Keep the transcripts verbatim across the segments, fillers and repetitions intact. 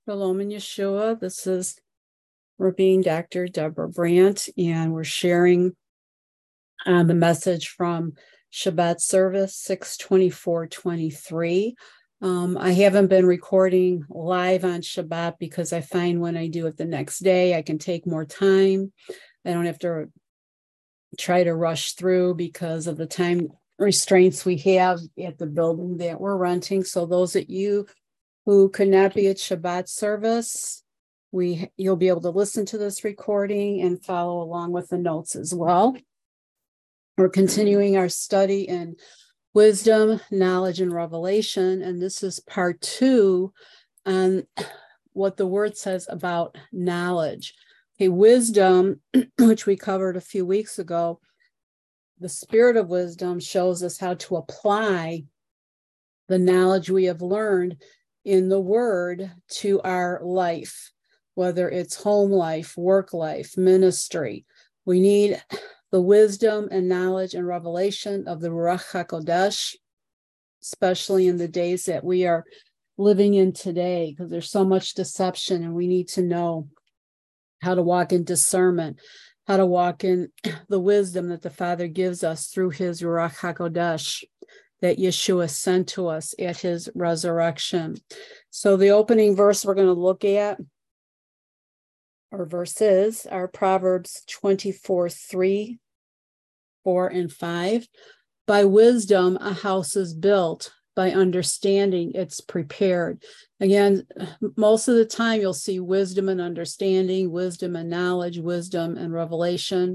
Shalom in Yeshua. This is Rabbi Doctor Deborah Brandt, and we're sharing uh, the message from Shabbat service six twenty-four twenty-three. Um, I haven't been recording live on Shabbat because I find when I do it the next day, I can take more time. I don't have to try to rush through because of the time restraints we have at the building that we're renting. So those of you who could not be at Shabbat service, we you'll be able to listen to this recording and follow along with the notes as well. We're continuing our study in wisdom, knowledge, and revelation, and this is part two on what the word says about knowledge. Okay, wisdom, which we covered a few weeks ago, the spirit of wisdom shows us how to apply the knowledge we have learned in the word to our life, whether it's home life, work life, ministry. We need the wisdom and knowledge and revelation of the Ruach HaKodesh, especially in the days that we are living in today, because there's so much deception, and we need to know how to walk in discernment, how to walk in the wisdom that the Father gives us through his Ruach HaKodesh that Yeshua sent to us at his resurrection. So the opening verse we're going to look at, or verses, are Proverbs twenty-four, three, four, and five. By wisdom, a house is built. By understanding, it's prepared. Again, most of the time you'll see wisdom and understanding, wisdom and knowledge, wisdom and revelation.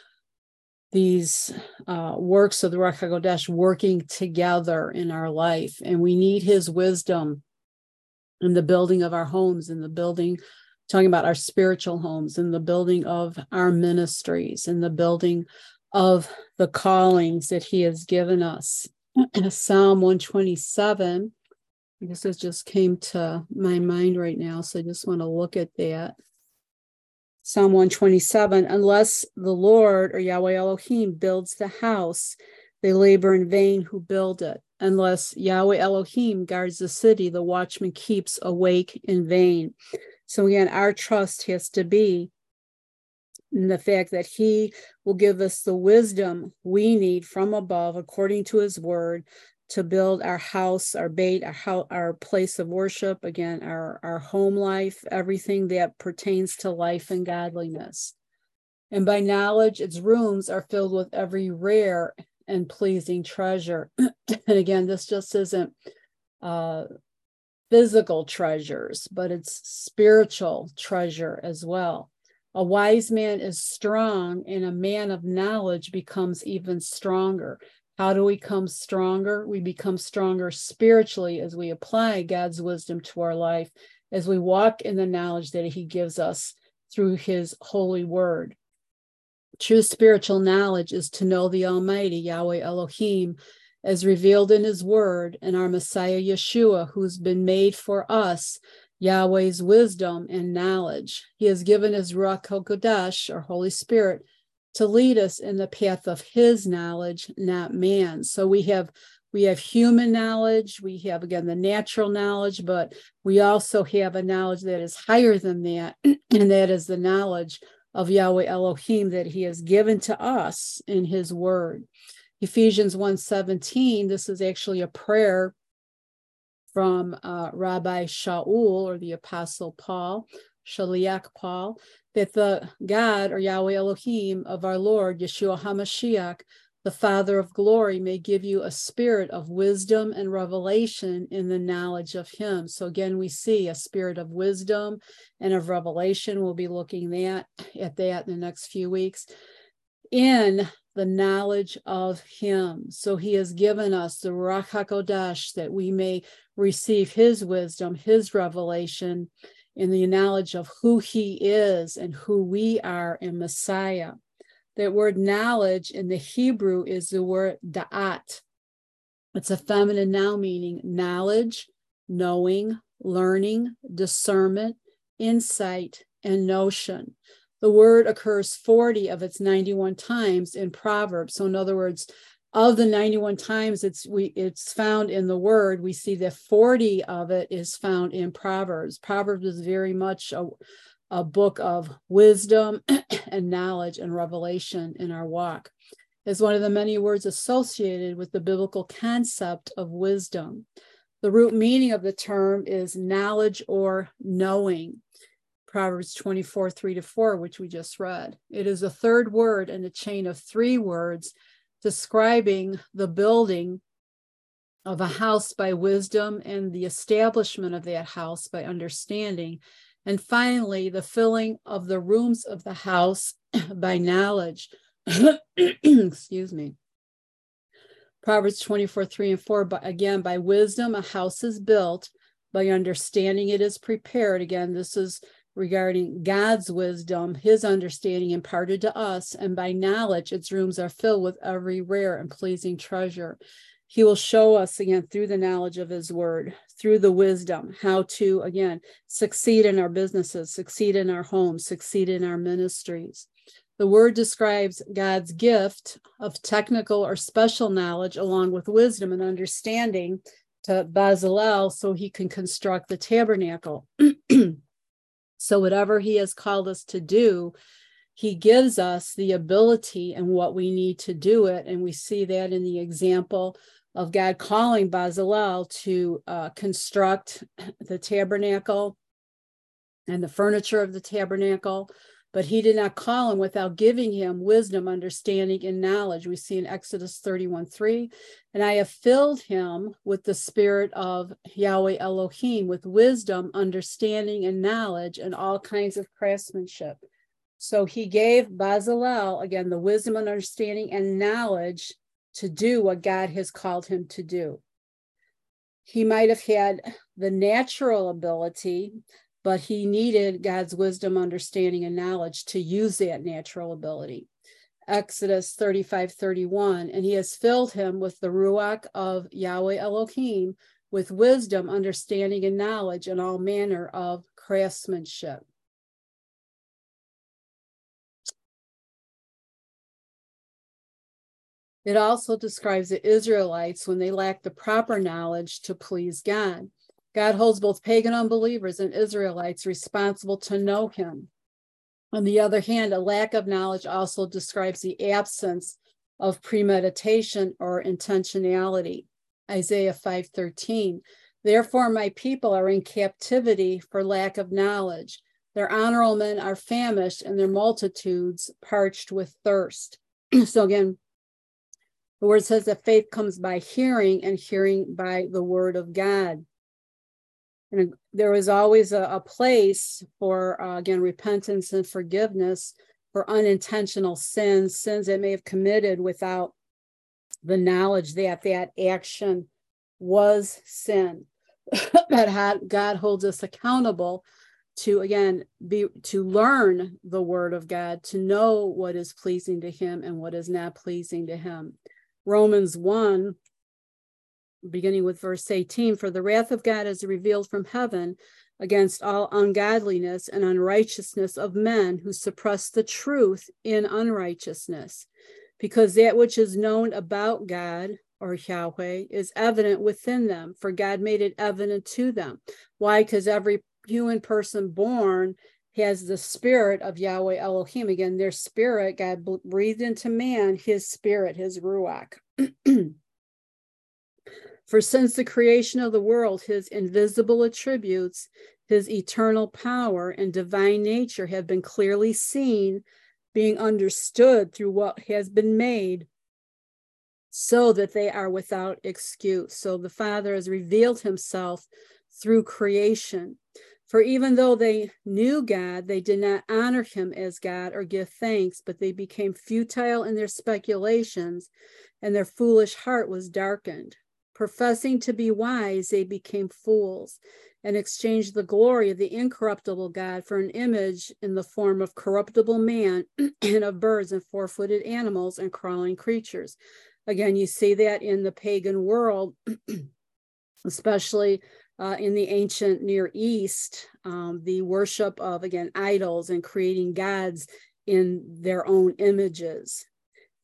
These uh, works of the Ruach HaKodesh working together in our life. And we need his wisdom in the building of our homes, in the building, talking about our spiritual homes, in the building of our ministries, in the building of the callings that he has given us. Psalm one twenty-seven, I guess it just came to my mind right now, so I just want to look at that. Psalm one twenty-seven, unless the Lord or Yahweh Elohim builds the house, they labor in vain who build it. Unless Yahweh Elohim guards the city, the watchman keeps awake in vain. So again, our trust has to be in the fact that he will give us the wisdom we need from above, according to his word, to build our house, our bait, our house, our place of worship, again, our, our home life, everything that pertains to life and godliness. And by knowledge, its rooms are filled with every rare and pleasing treasure. And again, this just isn't uh, physical treasures, but it's spiritual treasure as well. A wise man is strong, and a man of knowledge becomes even stronger. How do we become stronger? We become stronger spiritually as we apply God's wisdom to our life, as we walk in the knowledge that he gives us through his holy word. True spiritual knowledge is to know the Almighty, Yahweh Elohim, as revealed in his word, and our Messiah Yeshua, who's been made for us Yahweh's wisdom and knowledge. He has given his Ruach HaKodesh, or Holy Spirit, to lead us in the path of his knowledge, not man's. So we have we have human knowledge, we have, again, the natural knowledge, but we also have a knowledge that is higher than that, and that is the knowledge of Yahweh Elohim that he has given to us in his word. Ephesians one seventeen, this is actually a prayer from uh, Rabbi Shaul, or the Apostle Paul, Shaliach Paul, that the God, or Yahweh Elohim, of our Lord, Yeshua HaMashiach, the Father of glory, may give you a spirit of wisdom and revelation in the knowledge of him. So again, we see a spirit of wisdom and of revelation. We'll be looking at, at that in the next few weeks. In the knowledge of him. So he has given us the Ruach HaKodesh that we may receive his wisdom, his revelation, in the knowledge of who he is and who we are in Messiah. That word knowledge in the Hebrew is the word da'at. It's a feminine noun meaning knowledge, knowing, learning, discernment, insight, and notion. The word occurs forty of its ninety-one times in Proverbs. So in other words, of the ninety-one times it's we it's found in the word, we see that forty of it is found in Proverbs. Proverbs is very much a, a book of wisdom and knowledge and revelation in our walk. It's one of the many words associated with the biblical concept of wisdom. The root meaning of the term is knowledge or knowing. Proverbs twenty-four, three to four, which we just read. It is a third word in a chain of three words describing the building of a house by wisdom and the establishment of that house by understanding. And finally, the filling of the rooms of the house by knowledge. Excuse me. Proverbs twenty-four, three and four, but again, by wisdom, a house is built. By understanding, it is prepared. Again, this is regarding God's wisdom, his understanding imparted to us, and by knowledge, its rooms are filled with every rare and pleasing treasure. He will show us, again, through the knowledge of his word, through the wisdom, how to, again, succeed in our businesses, succeed in our homes, succeed in our ministries. The word describes God's gift of technical or special knowledge along with wisdom and understanding to Bezalel so he can construct the tabernacle. So whatever he has called us to do, he gives us the ability and what we need to do it. And we see that in the example of God calling Bezalel to uh, construct the tabernacle and the furniture of the tabernacle. But he did not call him without giving him wisdom, understanding, and knowledge. We see in Exodus thirty-one, three, and I have filled him with the spirit of Yahweh Elohim, with wisdom, understanding, and knowledge, and all kinds of craftsmanship. So he gave Bezalel, again, the wisdom and understanding and knowledge to do what God has called him to do. He might have had the natural ability, but he needed God's wisdom, understanding, and knowledge to use that natural ability. Exodus thirty-five, thirty-one, and he has filled him with the Ruach of Yahweh Elohim, with wisdom, understanding, and knowledge, and all manner of craftsmanship. It also describes the Israelites when they lack the proper knowledge to please God. God holds both pagan unbelievers and Israelites responsible to know him. On the other hand, a lack of knowledge also describes the absence of premeditation or intentionality. Isaiah five thirteen. Therefore, my people are in captivity for lack of knowledge. Their honorable men are famished and their multitudes parched with thirst. So again, the word says that faith comes by hearing and hearing by the word of God. And there was always a, a place for, uh, again, repentance and forgiveness for unintentional sins, sins that may have committed without the knowledge that that action was sin. That God holds us accountable to, again, be to learn the word of God, to know what is pleasing to him and what is not pleasing to him. Romans one, beginning with verse eighteen, for the wrath of God is revealed from heaven against all ungodliness and unrighteousness of men who suppress the truth in unrighteousness, because that which is known about God, or Yahweh, is evident within them, for God made it evident to them. Why? Because every human person born has the spirit of Yahweh Elohim. Again, their spirit, God breathed into man his spirit, his Ruach. For since the creation of the world, his invisible attributes, his eternal power and divine nature have been clearly seen, being understood through what has been made, so that they are without excuse. So the Father has revealed himself through creation. For even though they knew God, they did not honor him as God or give thanks, but they became futile in their speculations, and their foolish heart was darkened. Professing to be wise, they became fools and exchanged the glory of the incorruptible God for an image in the form of corruptible man and of birds and four-footed animals and crawling creatures. Again, you see that in the pagan world, especially uh, in the ancient Near East, um, the worship of, again, idols and creating gods in their own images.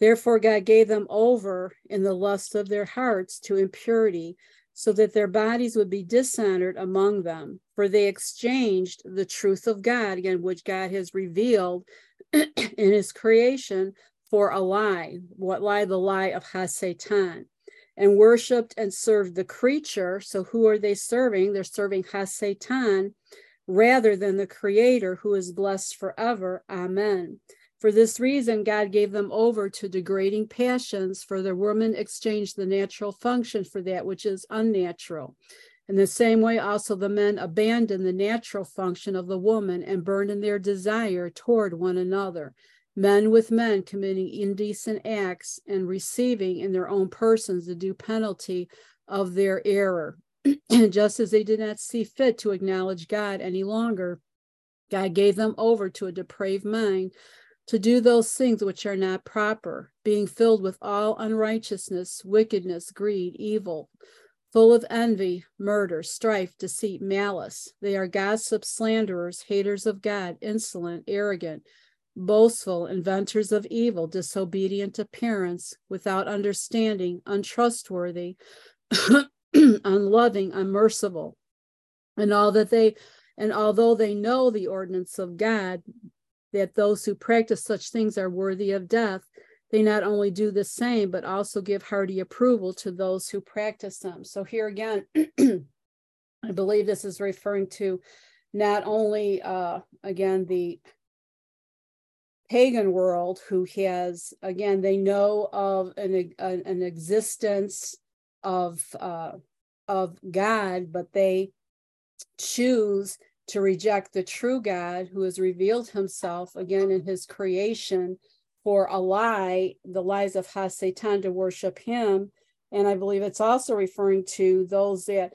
Therefore, God gave them over in the lust of their hearts to impurity, so that their bodies would be dishonored among them. For they exchanged the truth of God, again, which God has revealed in his creation, for a lie. What lie? The lie of HaSatan. And worshipped and served the creature. So who are they serving? They're serving HaSatan rather than the Creator, who is blessed forever. Amen. For this reason, God gave them over to degrading passions, for the woman exchanged the natural function for that which is unnatural. In the same way, also the men abandoned the natural function of the woman and burned in their desire toward one another, men with men committing indecent acts and receiving in their own persons the due penalty of their error. Just as they did not see fit to acknowledge God any longer, God gave them over to a depraved mind to do those things which are not proper, being filled with all unrighteousness, wickedness, greed, evil, full of envy, murder, strife, deceit, malice. They are gossips, slanderers, haters of God, insolent, arrogant, boastful, inventors of evil, disobedient to parents, without understanding, untrustworthy, unloving, unmerciful. And all that they, and although they know the ordinance of God, that those who practice such things are worthy of death, they not only do the same, but also give hearty approval to those who practice them. So here again, I believe this is referring to not only, uh, again, the pagan world, who has, again, they know of an, an, an existence of, uh, of God, but they choose to reject the true God, who has revealed himself again in his creation, for a lie, the lies of HaSatan, to worship him. And I believe it's also referring to those that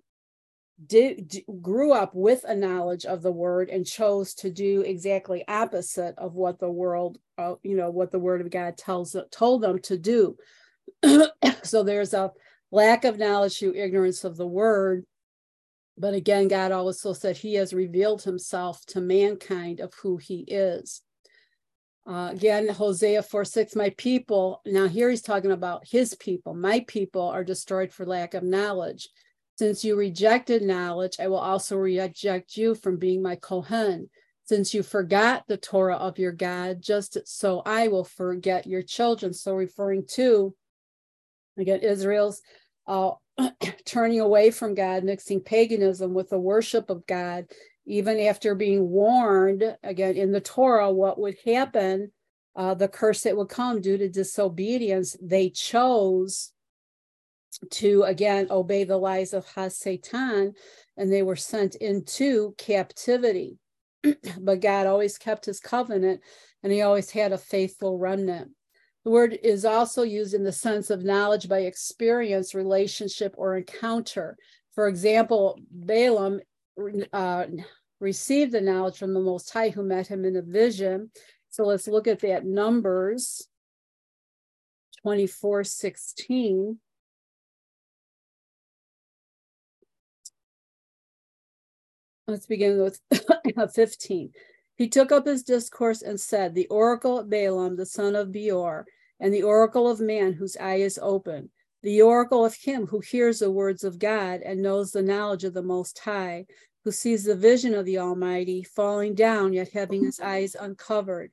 did, d- grew up with a knowledge of the word and chose to do exactly opposite of what the world, uh, you know, what the word of God tells told them to do. So there's a lack of knowledge through ignorance of the word. But again, God also said he has revealed himself to mankind of who he is. Uh, again, Hosea four six, my people, now here he's talking about his people. My people are destroyed for lack of knowledge. Since you rejected knowledge, I will also reject you from being my Kohen. Since you forgot the Torah of your God, just so I will forget your children. So referring to, again, Israel's uh, turning away from God, mixing paganism with the worship of God, even after being warned, again, in the Torah, what would happen, uh, the curse that would come due to disobedience, they chose to, again, obey the lies of HaSatan, and they were sent into captivity. But God always kept his covenant, and he always had a faithful remnant. The word is also used in the sense of knowledge by experience, relationship, or encounter. For example, Balaam uh, received the knowledge from the Most High, who met him in a vision. So let's look at that. Numbers twenty-four sixteen. Let's begin with fifteen. He took up his discourse and said, the oracle of Balaam, the son of Beor, and the oracle of man whose eye is open, the oracle of him who hears the words of God and knows the knowledge of the Most High, who sees the vision of the Almighty, falling down, yet having his eyes uncovered.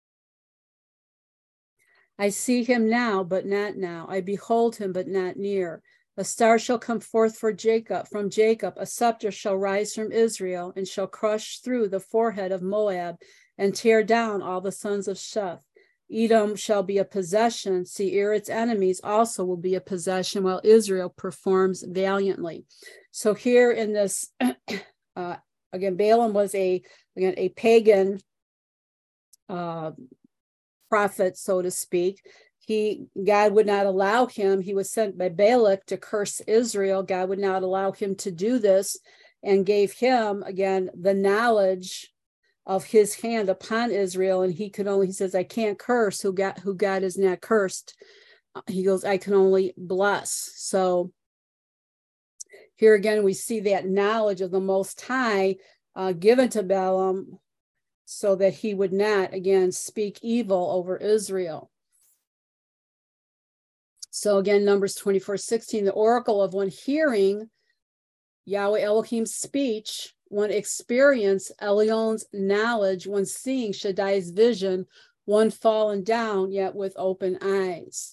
I see him now, but not now. I behold him, but not near. A star shall come forth for Jacob, from Jacob, a scepter shall rise from Israel, and shall crush through the forehead of Moab, and tear down all the sons of Sheth. Edom shall be a possession. Seir, its enemies, also will be a possession, while Israel performs valiantly. So here in this, uh, again, Balaam was a, again, a pagan uh, prophet, so to speak. He, God would not allow him. He was sent by Balak to curse Israel. God would not allow him to do this, and gave him, again, the knowledge of his hand upon Israel. And he could only, he says, I can't curse who God, who God is not cursed. He goes, I can only bless. So here again, we see that knowledge of the Most High uh, given to Balaam, so that he would not, again, speak evil over Israel. So again, Numbers twenty-four sixteen, the oracle of one hearing Yahweh Elohim's speech, one experience Elion's knowledge, one seeing Shaddai's vision, one fallen down yet with open eyes.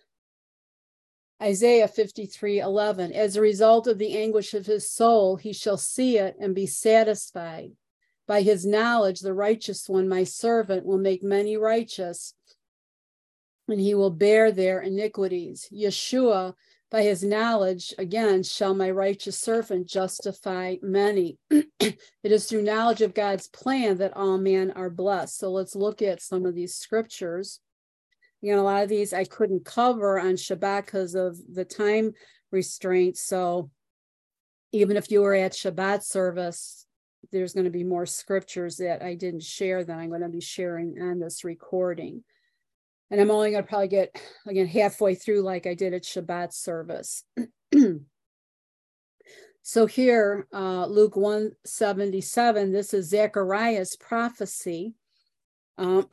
Isaiah fifty-three eleven, as a result of the anguish of his soul, he shall see it and be satisfied. By his knowledge, the righteous one, my servant, will make many righteous, and he will bear their iniquities. Yeshua, by his knowledge, again, shall my righteous servant justify many. It is through knowledge of God's plan that all men are blessed. So let's look at some of these scriptures. You know, a lot of these I couldn't cover on Shabbat because of the time restraint. So even if you were at Shabbat service, there's going to be more scriptures that I didn't share that I'm going to be sharing on this recording. And I'm only going to probably get, again, halfway through like I did at Shabbat service. So here, uh, Luke one seventy-seven, this is Zechariah's prophecy. Um,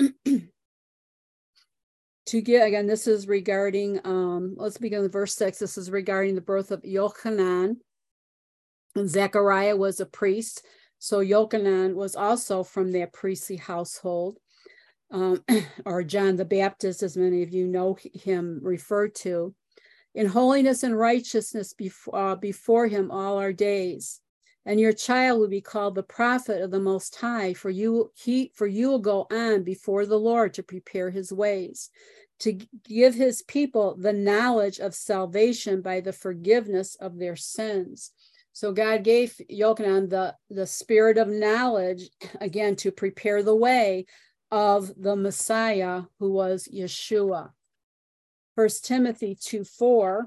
to get, again, this is regarding, um, let's begin with verse six. This is regarding the birth of Yochanan. And Zechariah was a priest. So Yochanan was also from that priestly household. Um, or John the Baptist, as many of you know him referred to, in holiness and righteousness before, uh, before him all our days. And your child will be called the prophet of the Most High, for you, he, for you will go on before the Lord to prepare his ways, to give his people the knowledge of salvation by the forgiveness of their sins. So God gave Yochanan the, the spirit of knowledge, again, to prepare the way of the Messiah, who was Yeshua. First Timothy two four.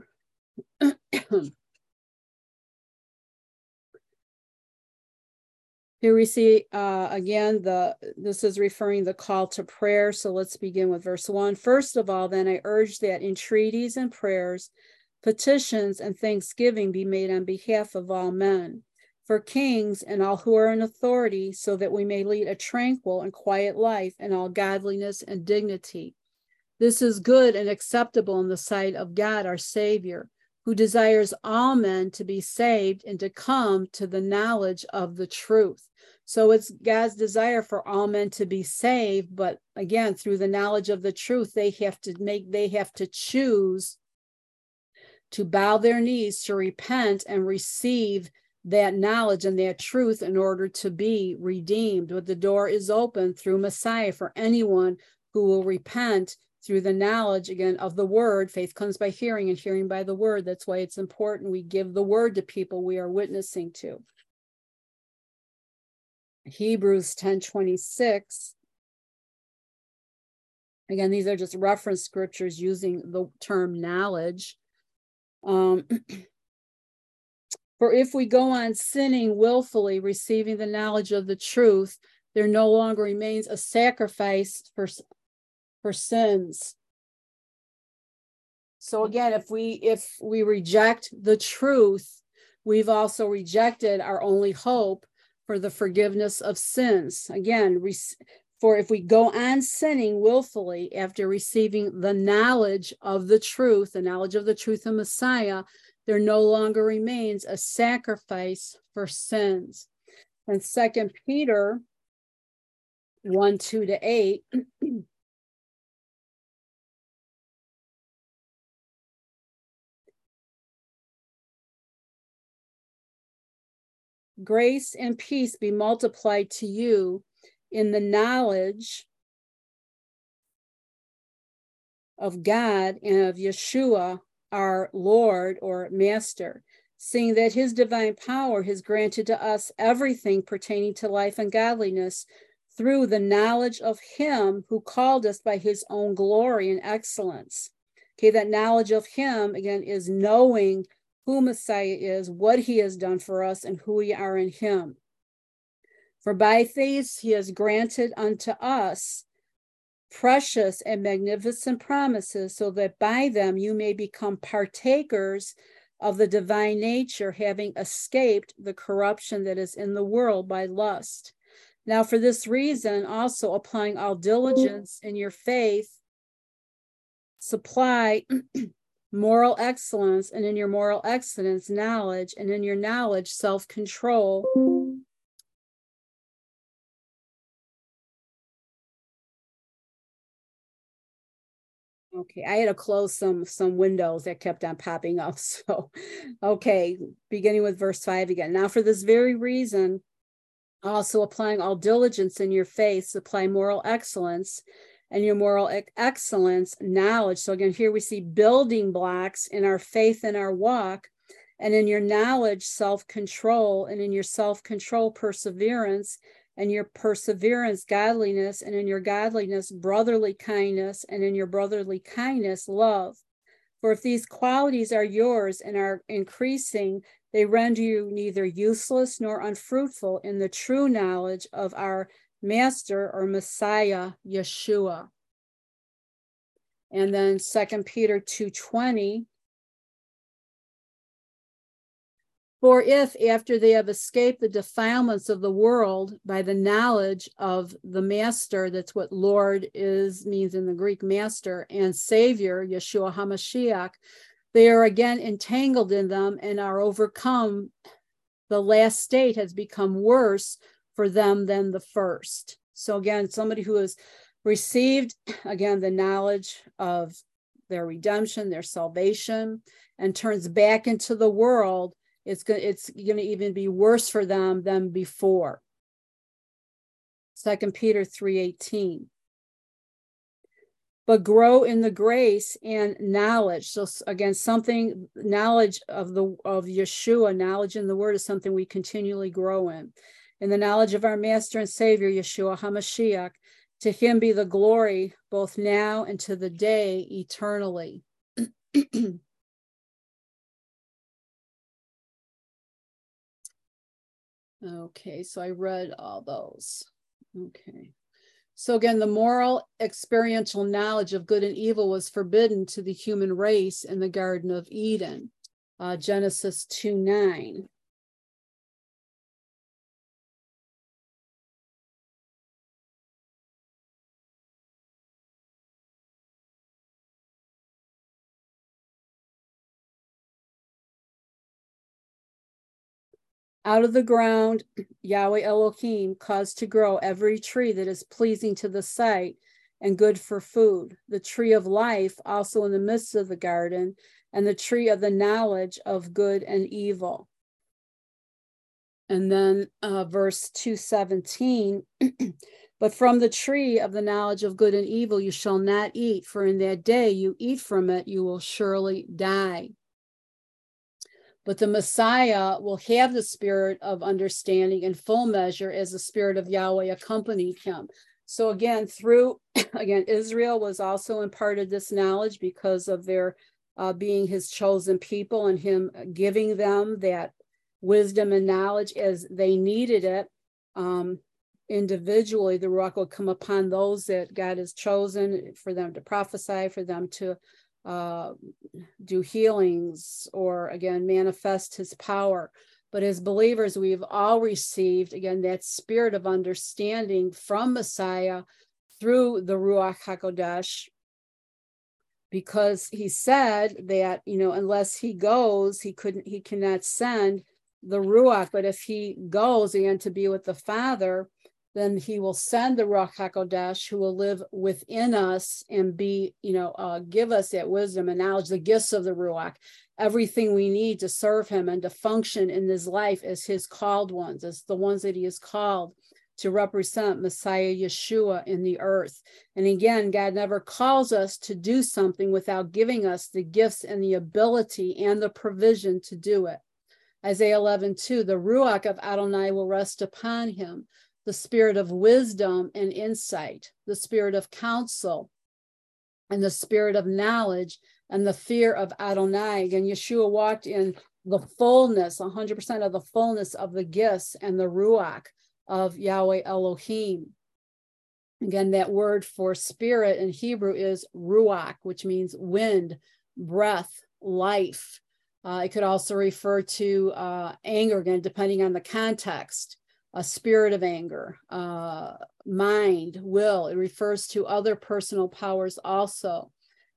Here we see uh, again the this is referring the call to prayer. So let's begin with verse one. First of all, then I urge that entreaties and prayers, petitions and thanksgiving be made on behalf of all men, for kings and all who are in authority, so that we may lead a tranquil and quiet life in all godliness and dignity. This is good and acceptable in the sight of God our Savior, who desires all men to be saved and to come to the knowledge of the truth. So it's God's desire for all men to be saved, but again, through the knowledge of the truth, they have to make, they have to choose to bow their knees, to repent and receive that knowledge and that truth in order to be redeemed. But the door is open through Messiah for anyone who will repent through the knowledge, again, of the word. Faith comes by hearing and hearing by the word. That's why it's important we give the word to people we are witnessing to. Hebrews ten twenty-six. Again, these are just reference scriptures using the term knowledge. Um, For if we go on sinning willfully, receiving the knowledge of the truth, there no longer remains a sacrifice for, for sins. So again, if we if we reject the truth, we've also rejected our only hope for the forgiveness of sins. Again, for if we go on sinning willfully after receiving the knowledge of the truth, the knowledge of the truth of Messiah, there no longer remains a sacrifice for sins. And Second Peter one, two to eight. Grace and peace be multiplied to you in the knowledge of God and of Yeshua, our Lord or Master, seeing that his divine power has granted to us everything pertaining to life and godliness through the knowledge of him who called us by his own glory and excellence. Okay, that knowledge of him, again, is knowing who Messiah is, what he has done for us, and who we are in him. For by faith he has granted unto us precious and magnificent promises, so that by them you may become partakers of the divine nature, having escaped the corruption that is in the world by lust. Now, for this reason, also applying all diligence in your faith, supply moral excellence, and in your moral excellence, knowledge, and in your knowledge, self-control. Okay, I had to close some some windows that kept on popping up. So, okay, beginning with verse five again. Now, for this very reason, also applying all diligence in your faith, supply moral excellence, and your moral excellence, knowledge. So again, here we see building blocks in our faith and our walk, and in your knowledge, self-control, and in your self-control, perseverance, and your perseverance, godliness, and in your godliness, brotherly kindness, and in your brotherly kindness, love. For if these qualities are yours and are increasing, they render you neither useless nor unfruitful in the true knowledge of our Master or Messiah, Yeshua. And then Second Peter two twenty. For if, after they have escaped the defilements of the world by the knowledge of the Master, that's what Lord is, means in the Greek, Master, and Savior, Yeshua HaMashiach, they are again entangled in them and are overcome, the last state has become worse for them than the first. So again, somebody who has received, again, the knowledge of their redemption, their salvation, and turns back into the world, it's going it's going to even be worse for them than before. Second Peter three eighteen. But grow in the grace and knowledge. So again, something, knowledge of the of Yeshua, knowledge in the word is something we continually grow in. In the knowledge of our Master and Savior, Yeshua HaMashiach, to him be the glory both now and to the day eternally. Okay, so I read all those. Okay. So again, the moral experiential knowledge of good and evil was forbidden to the human race in the Garden of Eden, uh, Genesis two nine. Out of the ground, Yahweh Elohim caused to grow every tree that is pleasing to the sight and good for food, the tree of life also in the midst of the garden, and the tree of the knowledge of good and evil. And then uh, verse two seventeen, but from the tree of the knowledge of good and evil you shall not eat, for in that day you eat from it, you will surely die. But the Messiah will have the spirit of understanding in full measure as the spirit of Yahweh accompanied him. So again, through, again, Israel was also imparted this knowledge because of their uh, being his chosen people and him giving them that wisdom and knowledge as they needed it. Um, individually, the Ruach will come upon those that God has chosen for them to prophesy, for them to uh, do healings, or again, manifest his power. But as believers, we've all received, again, that spirit of understanding from Messiah through the Ruach HaKodesh, because he said that, you know, unless he goes, he couldn't, he cannot send the Ruach. But if he goes again to be with the Father, then he will send the Ruach HaKodesh, who will live within us and be, you know, uh, give us that wisdom and knowledge, the gifts of the Ruach, everything we need to serve him and to function in this life as his called ones, as the ones that he has called to represent Messiah Yeshua in the earth. And again, God never calls us to do something without giving us the gifts and the ability and the provision to do it. Isaiah eleven two, the Ruach of Adonai will rest upon him, the spirit of wisdom and insight, the spirit of counsel, and the spirit of knowledge, and the fear of Adonai. And Yeshua walked in the fullness, one hundred percent of the fullness of the gifts and the Ruach of Yahweh Elohim. Again, that word for spirit in Hebrew is Ruach, which means wind, breath, life. Uh, it could also refer to uh, anger, again, depending on the context. A spirit of anger, uh, mind, will. It refers to other personal powers also.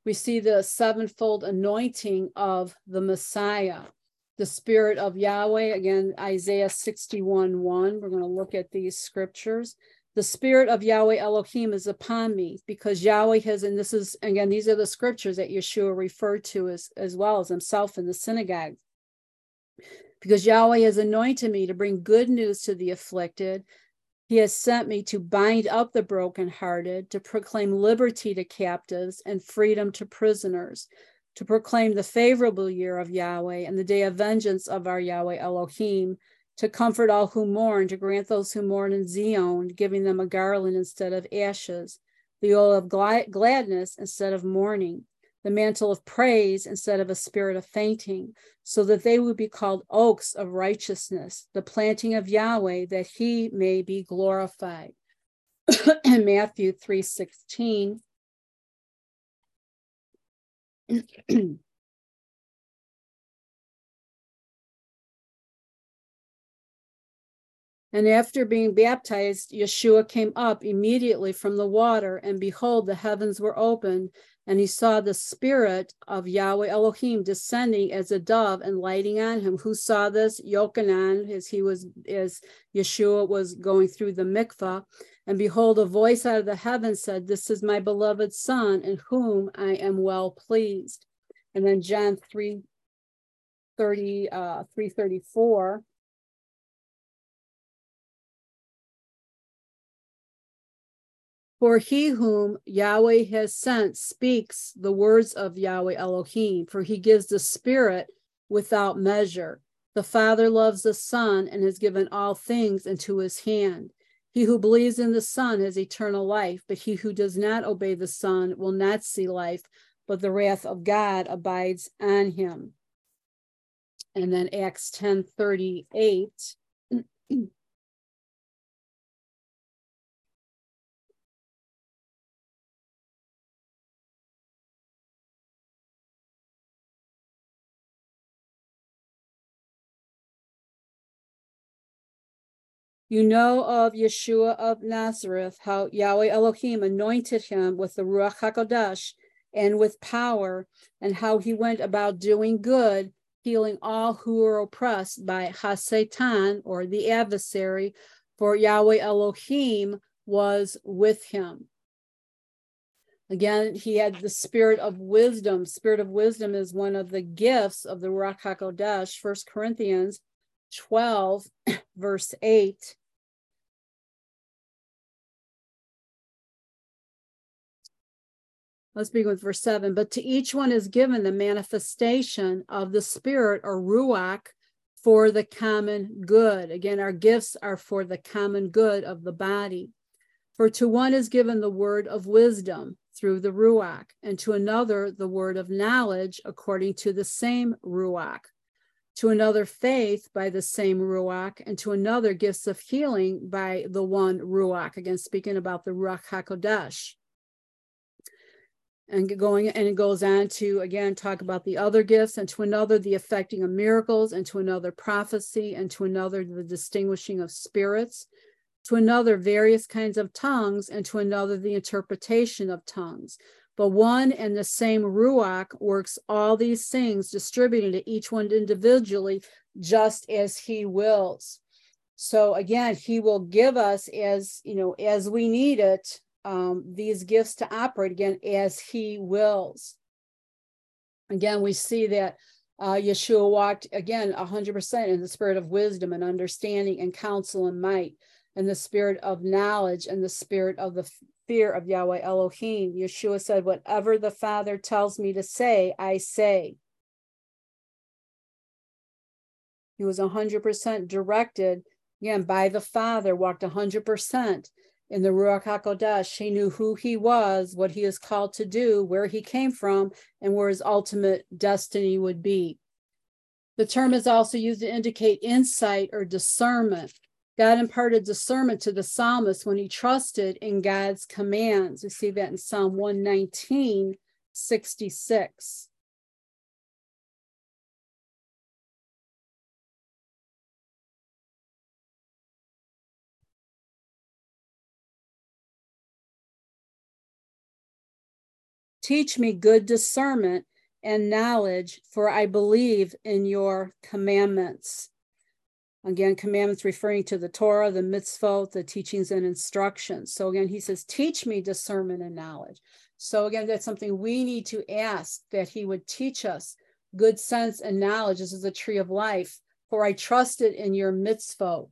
We see the sevenfold anointing of the Messiah, the Spirit of Yahweh. Again, Isaiah sixty-one one. We're going to look at these scriptures. The Spirit of Yahweh Elohim is upon me, because Yahweh has, and this is, again, these are the scriptures that Yeshua referred to as, as well as himself in the synagogue. Because Yahweh has anointed me to bring good news to the afflicted. He has sent me to bind up the brokenhearted, to proclaim liberty to captives and freedom to prisoners, to proclaim the favorable year of Yahweh and the day of vengeance of our Yahweh Elohim, to comfort all who mourn, to grant those who mourn in Zion, giving them a garland instead of ashes, the oil of glad- gladness instead of mourning, the mantle of praise instead of a spirit of fainting, so that they would be called oaks of righteousness, the planting of Yahweh, that he may be glorified. In Matthew three sixteen. And after being baptized, Yeshua came up immediately from the water, and behold, the heavens were opened, and he saw the Spirit of Yahweh Elohim descending as a dove and lighting on him. Who saw this? Yochanan, as he was, as Yeshua was going through the mikvah. And behold, a voice out of the heavens said, "This is my beloved Son, in whom I am well pleased." And then John three thirty, uh, three thirty-four. For he whom Yahweh has sent speaks the words of Yahweh Elohim, for he gives the Spirit without measure. The Father loves the Son and has given all things into his hand. He who believes in the Son has eternal life, but he who does not obey the Son will not see life, but the wrath of God abides on him. And then Acts ten thirty-eight. You know of Yeshua of Nazareth, how Yahweh Elohim anointed him with the Ruach HaKodesh and with power, and how he went about doing good, healing all who were oppressed by HaSatan, or the adversary, for Yahweh Elohim was with him. Again, he had the spirit of wisdom. Spirit of wisdom is one of the gifts of the Ruach HaKodesh, First Corinthians twelve, verse eight. Let's begin with verse seven. But to each one is given the manifestation of the Spirit, or Ruach, for the common good. Again, our gifts are for the common good of the body. For to one is given the word of wisdom through the Ruach, and to another the word of knowledge according to the same Ruach, to another faith by the same Ruach, and to another gifts of healing by the one Ruach. Again, speaking about the Ruach HaKodesh. And going and it goes on to again talk about the other gifts, and to another the effecting of miracles, and to another prophecy, and to another the distinguishing of spirits, to another various kinds of tongues, and to another the interpretation of tongues. But one and the same Ruach works all these things, distributing to each one individually, just as he wills. So again, he will give us, as you know, as we need it, um, these gifts to operate again as he wills. Again, we see that uh, Yeshua walked again one hundred percent in the spirit of wisdom and understanding and counsel and might, and the spirit of knowledge and the spirit of the fear of Yahweh Elohim. Yeshua said, "Whatever the Father tells me to say, I say." He was one hundred percent directed, again, by the Father, walked one hundred percent in the Ruach HaKodesh. He knew who he was, what he is called to do, where he came from, and where his ultimate destiny would be. The term is also used to indicate insight or discernment. God imparted discernment to the psalmist when he trusted in God's commands. We see that in Psalm one nineteen, sixty-six. Teach me good discernment and knowledge, for I believe in your commandments. Again, commandments referring to the Torah, the mitzvot, the teachings and instructions. So again, he says, teach me discernment and knowledge. So again, that's something we need to ask, that he would teach us good sense and knowledge. This is a tree of life, for I trusted in your mitzvot.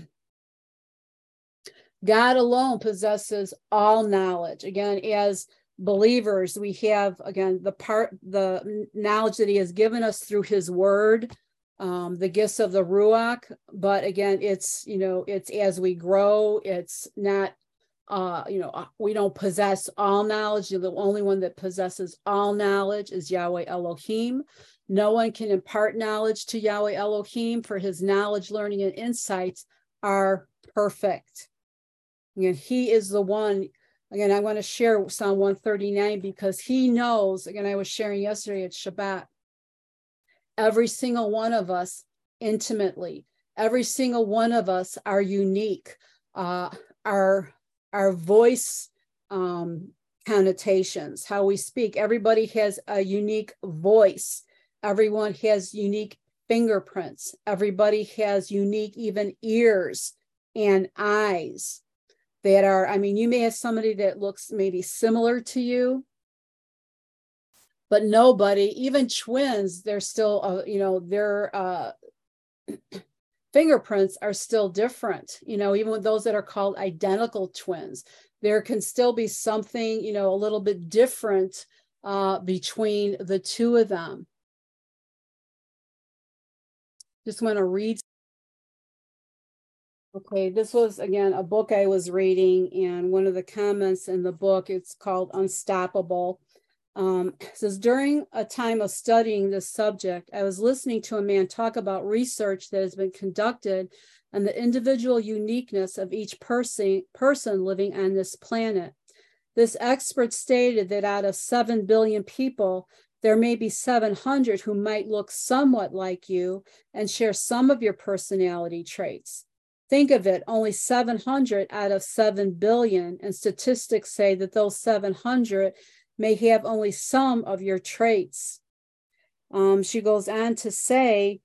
God alone possesses all knowledge. Again, as believers, we have, again, the part, the knowledge that he has given us through his word, um, the gifts of the Ruach. But again, it's, you know, it's as we grow, it's not, uh, you know, we don't possess all knowledge. The only one that possesses all knowledge is Yahweh Elohim. No one can impart knowledge to Yahweh Elohim, for his knowledge, learning, and insights are perfect. And he is the one. Again, I want to share Psalm one thirty-nine, because he knows, again, I was sharing yesterday at Shabbat, every single one of us intimately, every single one of us are unique. Uh, our, our voice um, connotations, how we speak, everybody has a unique voice. Everyone has unique fingerprints. Everybody has unique even ears and eyes. That are, I mean, you may have somebody that looks maybe similar to you, but nobody, even twins, they're still, uh, you know, their uh, fingerprints are still different. You know, even with those that are called identical twins, there can still be something, you know, a little bit different uh, between the two of them. Just want to read. Okay, this was, again, a book I was reading, and one of the comments in the book, it's called Unstoppable. Um, it says, during a time of studying this subject, I was listening to a man talk about research that has been conducted on the individual uniqueness of each person, person living on this planet. This expert stated that out of seven billion people, there may be seven hundred who might look somewhat like you and share some of your personality traits. Think of it, only seven hundred out of seven billion, and statistics say that those seven hundred may have only some of your traits. Um, she goes on to say,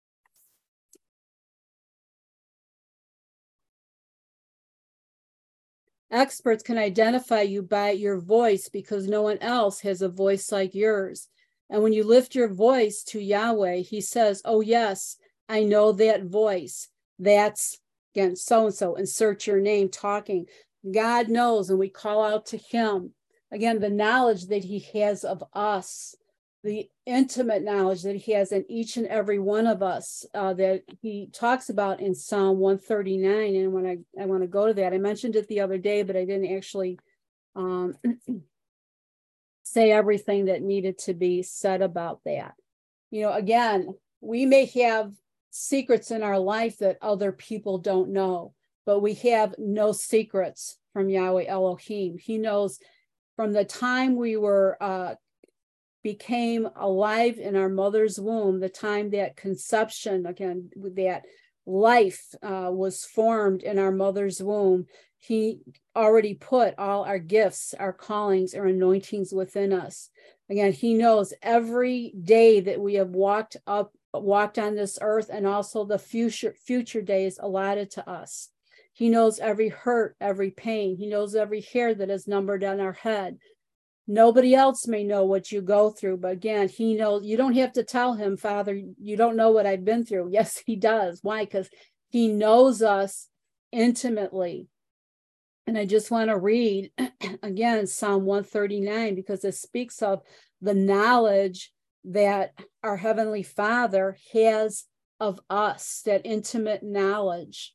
experts can identify you by your voice because no one else has a voice like yours. And when you lift your voice to Yahweh, he says, oh yes, I know that voice. That's, again, so-and-so, insert your name, talking. God knows, and we call out to him. Again, the knowledge that he has of us, the intimate knowledge that he has in each and every one of us, uh, that he talks about in Psalm one thirty-nine. And when I, I want to go to that, I mentioned it the other day, but I didn't actually um, say everything that needed to be said about that. You know, again, we may have secrets in our life that other people don't know, but we have no secrets from Yahweh Elohim. He knows from the time we were uh, became alive in our mother's womb, the time that conception, again, that life uh, was formed in our mother's womb. He already put all our gifts, our callings, our anointings within us. Again, he knows every day that we have walked up, walked on this earth, and also the future future days allotted to us. He knows every hurt, every pain. He knows every hair that is numbered on our head. Nobody else may know what you go through, but again, he knows. You don't have to tell him, Father, you don't know what I've been through. Yes, he does. Why? Because he knows us intimately. And I just want to read again Psalm one thirty-nine, because it speaks of the knowledge that our Heavenly Father has of us, that intimate knowledge.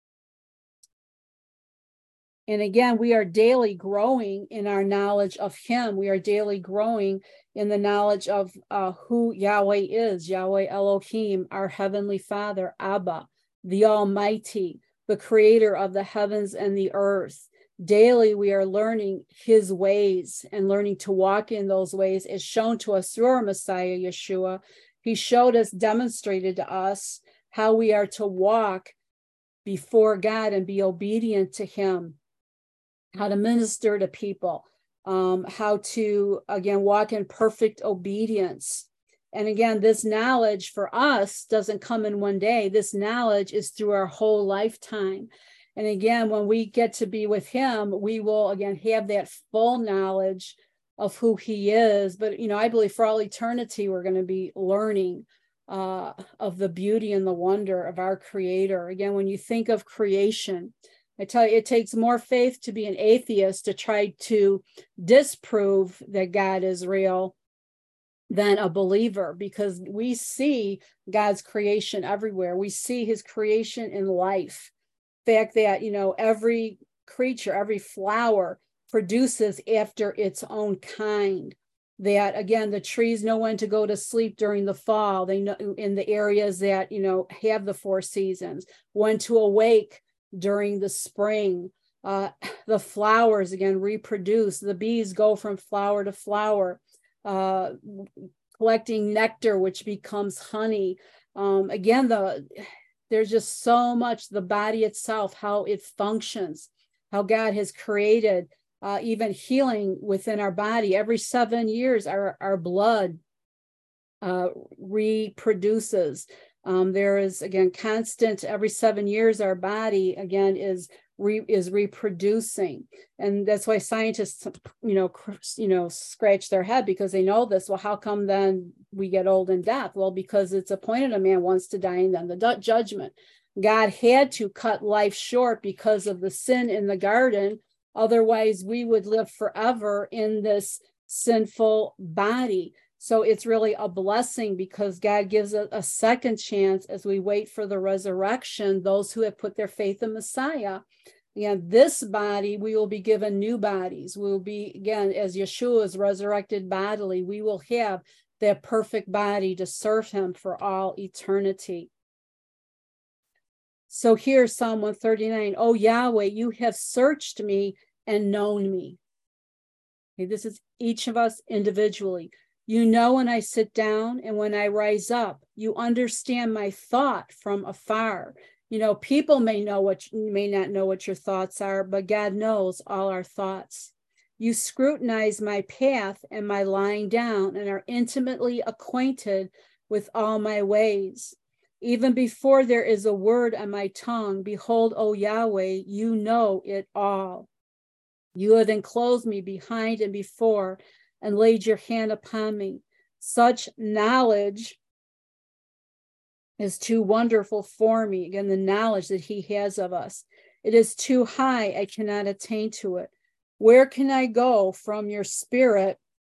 And again, we are daily growing in our knowledge of him. We are daily growing in the knowledge of uh, who Yahweh is, Yahweh Elohim, our Heavenly Father, Abba, the Almighty, the creator of the heavens and the earth. Daily, we are learning his ways and learning to walk in those ways as shown to us through our Messiah, Yeshua. He showed us, demonstrated to us how we are to walk before God and be obedient to him, how to minister to people. um, how to, again, walk in perfect obedience. And again, this knowledge for us doesn't come in one day. This knowledge is through our whole lifetime. And again, when we get to be with him, we will, again, have that full knowledge of who he is. But, you know, I believe for all eternity, we're going to be learning uh, of the beauty and the wonder of our Creator. Again, when you think of creation, I tell you, it takes more faith to be an atheist to try to disprove that God is real than a believer, because we see God's creation everywhere. We see his creation in life. The fact that, you know, every creature, every flower produces after its own kind. That, again, the trees know when to go to sleep during the fall. They know in the areas that, you know, have the four seasons, when to awake during the spring. Uh, the flowers, again, reproduce. The bees go from flower to flower, uh, collecting nectar, which becomes honey. Um, again, the there's just so much, the body itself, how it functions, how God has created uh, even healing within our body. Every seven years, our, our blood uh, reproduces. Um, there is, again, constant, every seven years, our body, again, is re, is reproducing. And that's why scientists, you know, you know, scratch their head, because they know this. Well, how come then we get old and death? Well, because it's appointed a man once to die, and then the judgment. God had to cut life short because of the sin in the garden. Otherwise, we would live forever in this sinful body. So it's really a blessing, because God gives a, a second chance as we wait for the resurrection, those who have put their faith in Messiah. And this body, we will be given new bodies. We will be, again, as Yeshua is resurrected bodily, we will have that perfect body to serve him for all eternity. So here's Psalm one thirty-nine. Oh, Yahweh, you have searched me and known me. Okay, this is each of us individually. You know when I sit down and when I rise up. You understand my thought from afar. You know, people may know what may not know what your thoughts are, but God knows all our thoughts. You scrutinize my path and my lying down, and are intimately acquainted with all my ways. Even before there is a word on my tongue, behold, O Yahweh, you know it all. You have enclosed me behind and before, and laid your hand upon me. Such knowledge is too wonderful for me. Again, the knowledge that he has of us. It is too high, I cannot attain to it. Where can I go from your spirit,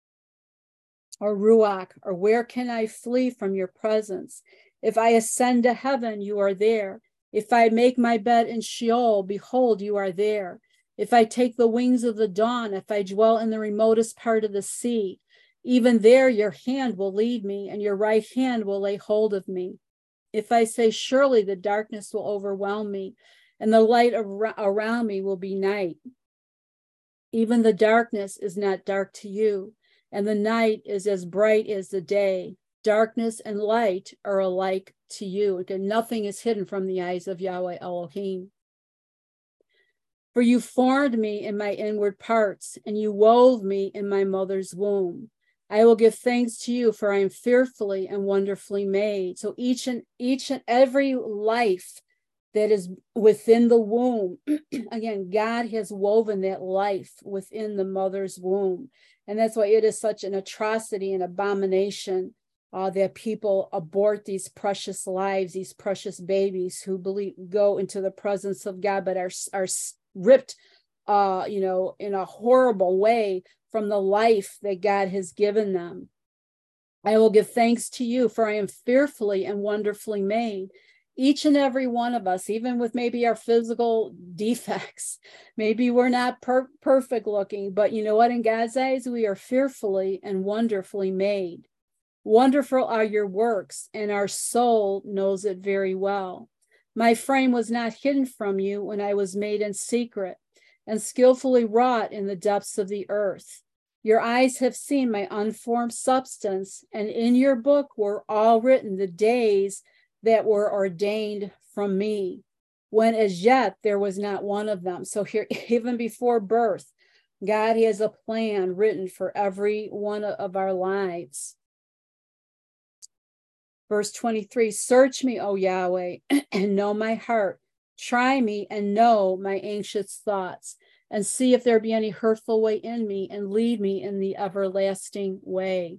or Ruach, or where can I flee from your presence? If I ascend to heaven, you are there. If I make my bed in Sheol, behold, you are there. If I take the wings of the dawn, if I dwell in the remotest part of the sea, even there your hand will lead me, and your right hand will lay hold of me. If I say, surely the darkness will overwhelm me, and the light ar- around me will be night. Even the darkness is not dark to you, and the night is as bright as the day. Darkness and light are alike to you. Again, nothing is hidden from the eyes of Yahweh Elohim. For you formed me in my inward parts, and you wove me in my mother's womb. I will give thanks to you, for I am fearfully and wonderfully made. So each and each and every life that is within the womb, again, God has woven that life within the mother's womb. And that's why it is such an atrocity and abomination uh, that people abort these precious lives, these precious babies who believe go into the presence of God, but are, are ripped, uh, you know, in a horrible way from the life that God has given them. I will give thanks to you, for I am fearfully and wonderfully made. Each and every one of us, even with maybe our physical defects, maybe we're not per- perfect looking, but you know what? In God's eyes, we are fearfully and wonderfully made. Wonderful are your works, and our soul knows it very well. My frame was not hidden from you when I was made in secret, and skillfully wrought in the depths of the earth. Your eyes have seen my unformed substance, and in your book were all written the days that were ordained from me, when as yet there was not one of them. So here, even before birth, God has a plan written for every one of our lives. Verse twenty-three, search me, O Yahweh, and know my heart. Try me and know my anxious thoughts, and see if there be any hurtful way in me, and lead me in the everlasting way.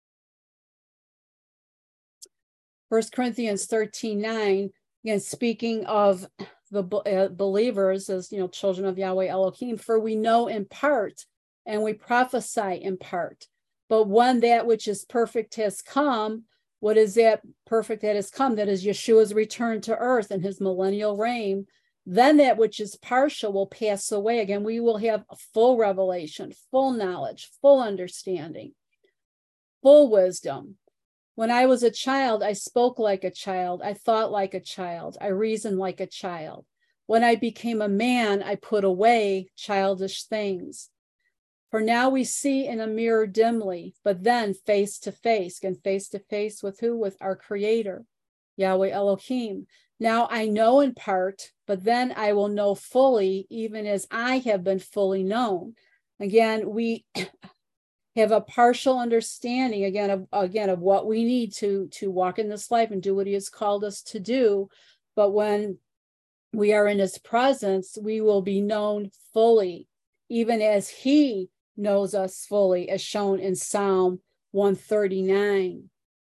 First Corinthians thirteen nine, again, speaking of the uh, believers as, you know, children of Yahweh Elohim, for we know in part and we prophesy in part. But when that which is perfect has come, what is that perfect that has come? That is Yeshua's return to earth and his millennial reign. Then that which is partial will pass away. Again, we will have full revelation, full knowledge, full understanding, full wisdom. When I was a child, I spoke like a child. I thought like a child. I reasoned like a child. When I became a man, I put away childish things. For now we see in a mirror dimly, but then face to face. Again, face to face with who? With our Creator, Yahweh Elohim. Now I know in part, but then I will know fully, even as I have been fully known. Again, we have a partial understanding again of again of what we need to to walk in this life and do what he has called us to do. But when we are in his presence, we will be known fully, even as he knows us fully, as shown in Psalm one thirty-nine.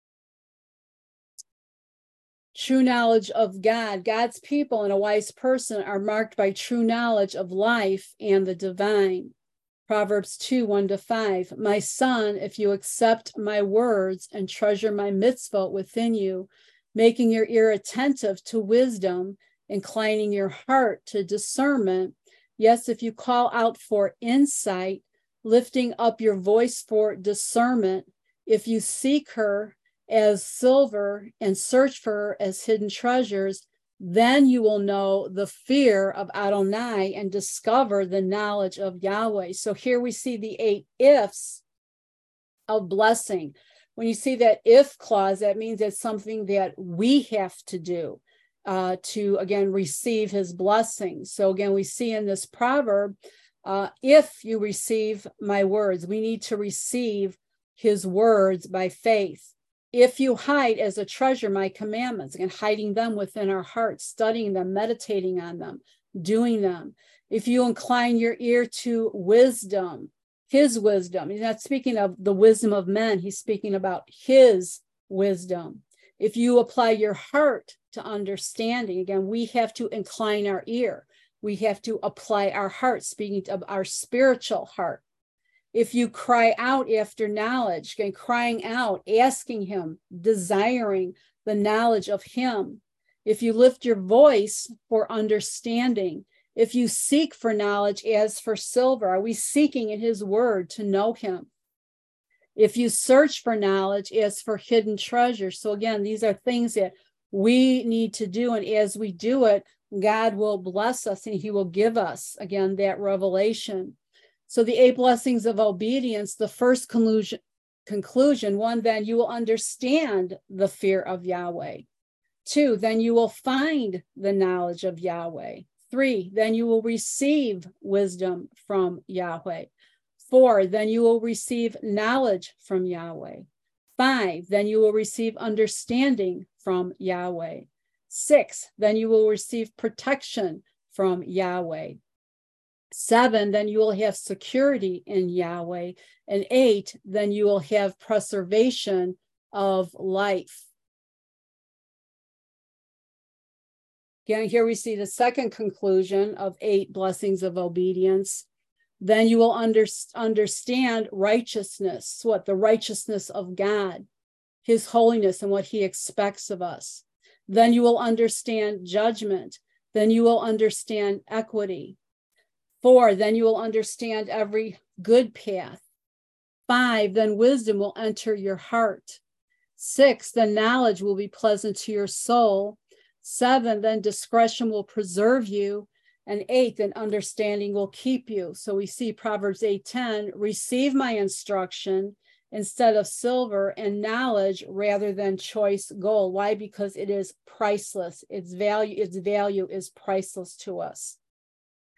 True knowledge of God. God's people and a wise person are marked by true knowledge of life and the divine. Proverbs two, one to five. My son, if you accept my words and treasure my mitzvot within you, making your ear attentive to wisdom, inclining your heart to discernment, yes, if you call out for insight, lifting up your voice for discernment, if you seek her as silver and search for her as hidden treasures, then you will know the fear of Adonai and discover the knowledge of Yahweh. So here we see the eight ifs of blessing. When you see that if clause, that means it's something that we have to do uh, to, again, receive his blessings. So again, we see in this proverb, uh, if you receive my words, we need to receive his words by faith. If you hide as a treasure my commandments, again, hiding them within our hearts, studying them, meditating on them, doing them. If you incline your ear to wisdom, his wisdom, he's not speaking of the wisdom of men, he's speaking about his wisdom. If you apply your heart to understanding, again, we have to incline our ear. We have to apply our heart, speaking of our spiritual heart. If you cry out after knowledge, again, crying out, asking him, desiring the knowledge of him. If you lift your voice for understanding, if you seek for knowledge as for silver, are we seeking in his word to know him? If you search for knowledge as for hidden treasure. So again, these are things that we need to do. And as we do it, God will bless us and he will give us, again, that revelation. So the eight blessings of obedience, the first conclusion, conclusion, one, then you will understand the fear of Yahweh. Two, then you will find the knowledge of Yahweh. Three, then you will receive wisdom from Yahweh. Four, then you will receive knowledge from Yahweh. Five, then you will receive understanding from Yahweh. Six, then you will receive protection from Yahweh. Seven, then you will have security in Yahweh. And eight, then you will have preservation of life. Again, here we see the second conclusion of eight blessings of obedience. Then you will under, understand righteousness, what? The righteousness of God, his holiness and what he expects of us. Then you will understand judgment. Then you will understand equity. Four, then you will understand every good path. Five, then wisdom will enter your heart. Six, then knowledge will be pleasant to your soul. Seven, then discretion will preserve you. And eight, then understanding will keep you. So we see Proverbs eight ten, receive my instruction instead of silver, and knowledge rather than choice gold. Why? Because it is priceless. Its value, its value is priceless to us.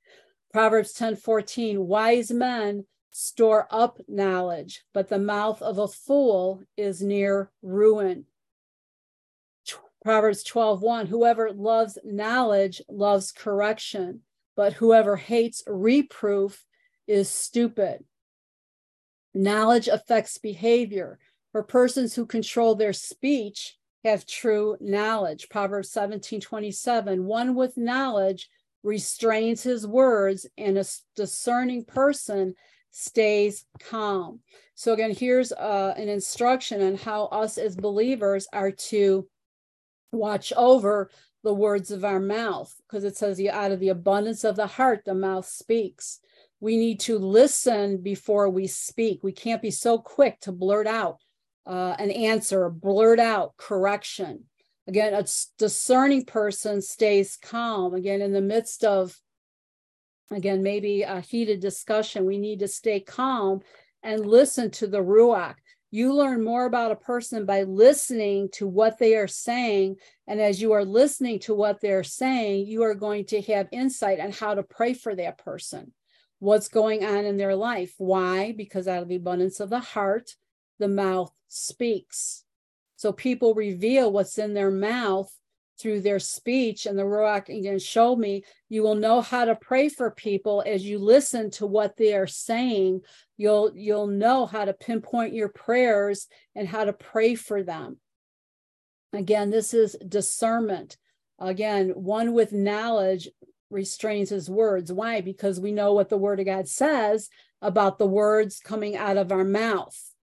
Proverbs ten fourteen, wise men store up knowledge, but the mouth of a fool is near ruin. Proverbs twelve one, whoever loves knowledge loves correction, but whoever hates reproof is stupid. Knowledge affects behavior. For persons who control their speech have true knowledge. Proverbs seventeen twenty-seven, one with knowledge restrains his words, and a discerning person stays calm. So again, here's uh, an instruction on how us as believers are to watch over the words of our mouth, because it says, out of the abundance of the heart, the mouth speaks. We need to listen before we speak. We can't be so quick to blurt out uh, an answer, blurt out correction. Again, a discerning person stays calm. Again, in the midst of, again, maybe a heated discussion, we need to stay calm and listen to the Ruach. You learn more about a person by listening to what they are saying. And as you are listening to what they're saying, you are going to have insight on how to pray for that person, what's going on in their life. Why? Because out of the abundance of the heart, the mouth speaks. So people reveal what's in their mouth through their speech. And the Ruach again showed me, you will know how to pray for people as you listen to what they are saying. You'll, you'll know how to pinpoint your prayers and how to pray for them. Again, this is discernment. Again, one with knowledge restrains his words. Why? Because we know what the word of God says about the words coming out of our mouth.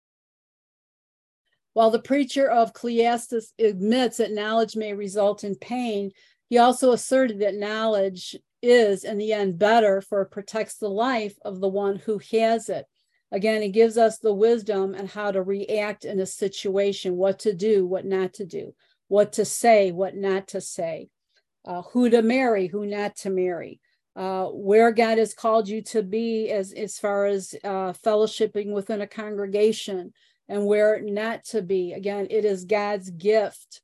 While the preacher of Ecclesiastes admits that knowledge may result in pain, he also asserted that knowledge is, in the end, better, for it protects the life of the one who has it. Again, it gives us the wisdom and how to react in a situation, what to do, what not to do, what to say, what not to say, uh, who to marry, who not to marry, uh, where God has called you to be as, as far as uh, fellowshipping within a congregation, and where not to be. Again, it is God's gift.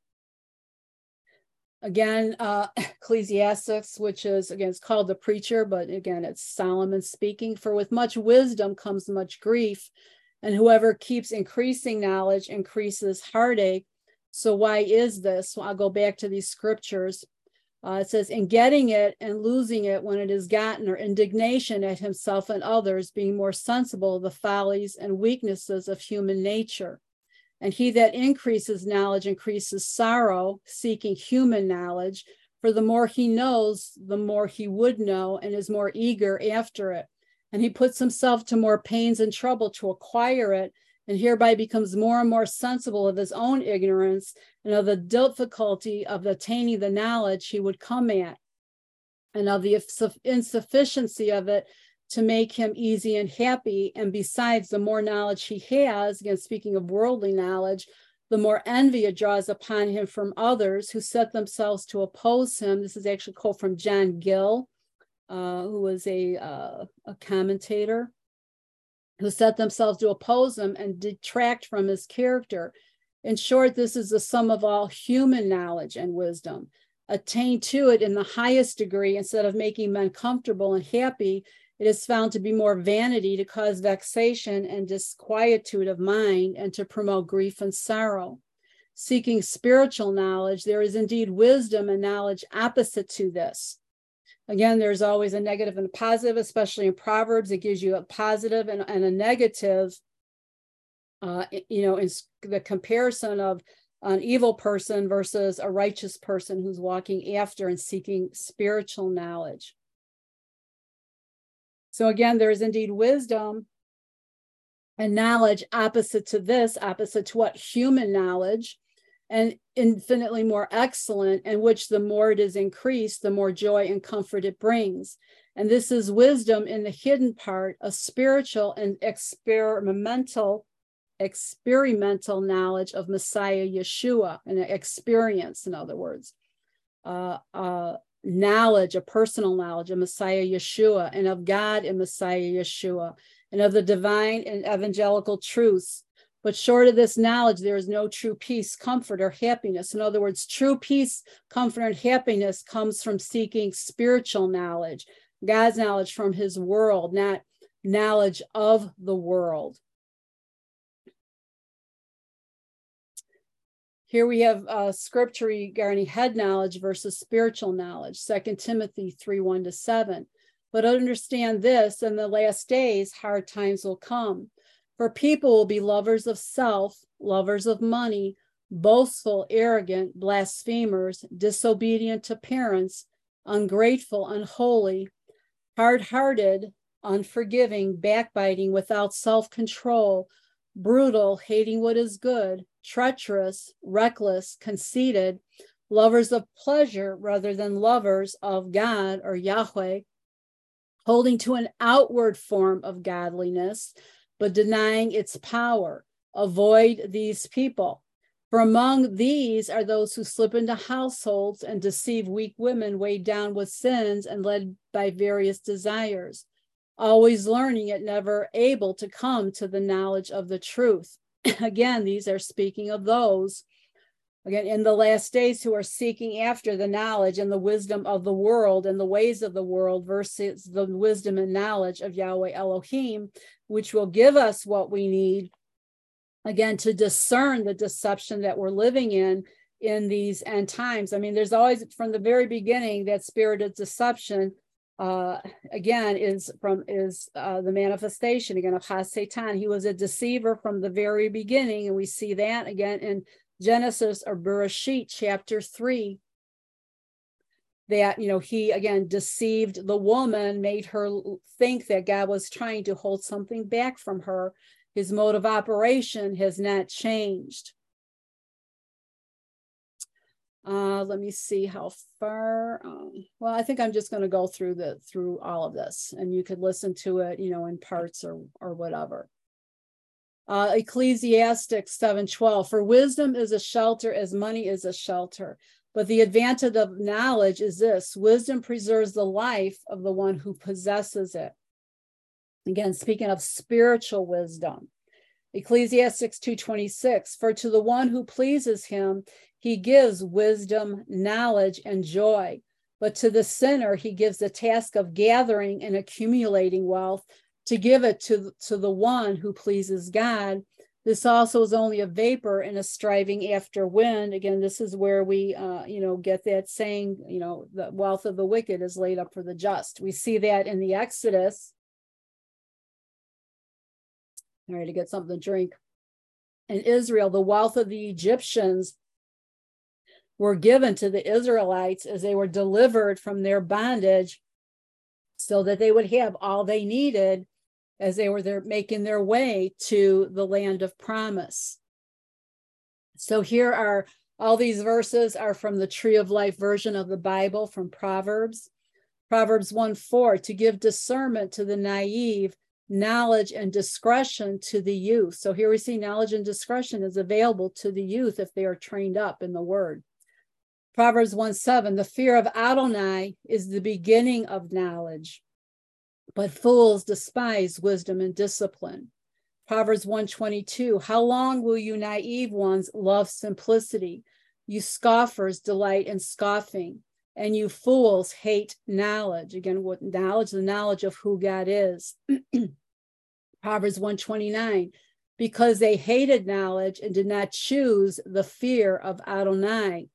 Again, uh, Ecclesiastes, which is, again, it's called the preacher, but again, it's Solomon speaking. For with much wisdom comes much grief, and whoever keeps increasing knowledge increases heartache. So why is this? Well, I'll go back to these scriptures. Uh, it says, in getting it and losing it when it is gotten, or indignation at himself and others, being more sensible of the follies and weaknesses of human nature. And he that increases knowledge increases sorrow, seeking human knowledge. For the more he knows, the more he would know, and is more eager after it. And he puts himself to more pains and trouble to acquire it, and hereby becomes more and more sensible of his own ignorance and of the difficulty of attaining the knowledge he would come at, and of the insufficiency of it to make him easy and happy. And besides, the more knowledge he has, again, speaking of worldly knowledge, the more envy it draws upon him from others who set themselves to oppose him. This is actually a quote from John Gill, uh, who was a, uh, a commentator, who set themselves to oppose him and detract from his character. In short, this is the sum of all human knowledge and wisdom. Attain to it in the highest degree, instead of making men comfortable and happy, it is found to be more vanity, to cause vexation and disquietude of mind, and to promote grief and sorrow. Seeking spiritual knowledge, there is indeed wisdom and knowledge opposite to this. Again, there's always a negative and a positive, especially in Proverbs. It gives you a positive and, and a negative, uh, you know, in the comparison of an evil person versus a righteous person who's walking after and seeking spiritual knowledge. So again, there is indeed wisdom and knowledge opposite to this, opposite to what? Human knowledge, and infinitely more excellent, in which the more it is increased, the more joy and comfort it brings. And this is wisdom in the hidden part, a spiritual and experimental, experimental knowledge of Messiah Yeshua, an experience, in other words. Uh, uh, knowledge, a personal knowledge of Messiah Yeshua, and of God in Messiah Yeshua, and of the divine and evangelical truths. But short of this knowledge, there is no true peace, comfort, or happiness. In other words, true peace, comfort, and happiness comes from seeking spiritual knowledge, God's knowledge from his world, not knowledge of the world. Here we have uh, scripture regarding head knowledge versus spiritual knowledge, Second Timothy three, one to seven. But understand this, in the last days, hard times will come. For people will be lovers of self, lovers of money, boastful, arrogant, blasphemers, disobedient to parents, ungrateful, unholy, hard-hearted, unforgiving, backbiting, without self-control, brutal, hating what is good, treacherous, reckless, conceited, lovers of pleasure rather than lovers of God or Yahweh, holding to an outward form of godliness, but denying its power. Avoid these people. For among these are those who slip into households and deceive weak women weighed down with sins and led by various desires, always learning yet never able to come to the knowledge of the truth. Again, these are speaking of those, again, in the last days who are seeking after the knowledge and the wisdom of the world and the ways of the world versus the wisdom and knowledge of Yahweh Elohim, which will give us what we need, again, to discern the deception that we're living in in these end times. I mean, there's always, from the very beginning, that spirit of deception, uh, again, is from is uh, the manifestation, again, of Ha-Satan. He was a deceiver from the very beginning, and we see that, again, in Genesis or Bereshit chapter three, that, you know, he, again, deceived the woman, made her think that God was trying to hold something back from her. His mode of operation has not changed. Uh, let me see how far. Um, well, I think I'm just going to go through the through all of this, and you could listen to it, you know, in parts or or whatever. Uh, Ecclesiastes seven twelve. For wisdom is a shelter as money is a shelter, but the advantage of knowledge is this: wisdom preserves the life of the one who possesses it. Again, speaking of spiritual wisdom. Ecclesiastes two twenty-six. For to the one who pleases him, he gives wisdom, knowledge, and joy. But to the sinner, he gives the task of gathering and accumulating wealth to give it to, to the one who pleases God. This also is only a vapor and a striving after wind. Again, this is where we, uh, you know, get that saying, you know, the wealth of the wicked is laid up for the just. We see that in the Exodus. All right, to get something to drink. In Israel, the wealth of the Egyptians were given to the Israelites as they were delivered from their bondage so that they would have all they needed as they were there making their way to the land of promise. So here are, all these verses are from the Tree of Life version of the Bible, from Proverbs. Proverbs one four, to give discernment to the naive, knowledge and discretion to the youth. So here we see knowledge and discretion is available to the youth if they are trained up in the word. Proverbs one seven, the fear of Adonai is the beginning of knowledge, but fools despise wisdom and discipline. Proverbs one twenty-two, how long will you naive ones love simplicity? You scoffers delight in scoffing, and you fools hate knowledge. Again, what knowledge? The knowledge of who God is. Proverbs one twenty-nine, because they hated knowledge and did not choose the fear of Adonai.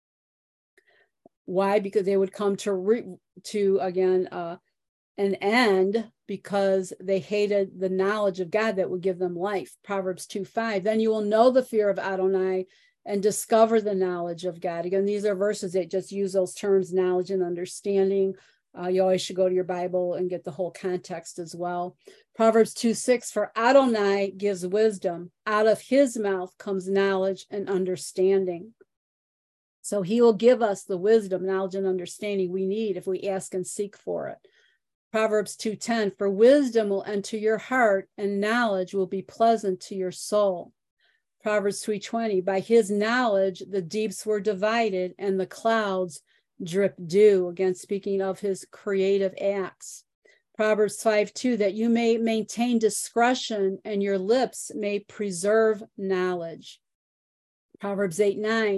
Why? Because they would come to, re, to again, uh, an end because they hated the knowledge of God that would give them life. Proverbs two five, then you will know the fear of Adonai and discover the knowledge of God. Again, these are verses that just use those terms, knowledge and understanding. Uh, you always should go to your Bible and get the whole context as well. Proverbs two six, for Adonai gives wisdom. Out of his mouth comes knowledge and understanding. So he will give us the wisdom, knowledge, and understanding we need if we ask and seek for it. Proverbs two ten, for wisdom will enter your heart and knowledge will be pleasant to your soul. Proverbs three twenty, by his knowledge the deeps were divided and the clouds drip dew. Again, speaking of his creative acts. Proverbs five two, that you may maintain discretion and your lips may preserve knowledge. Proverbs eight nine,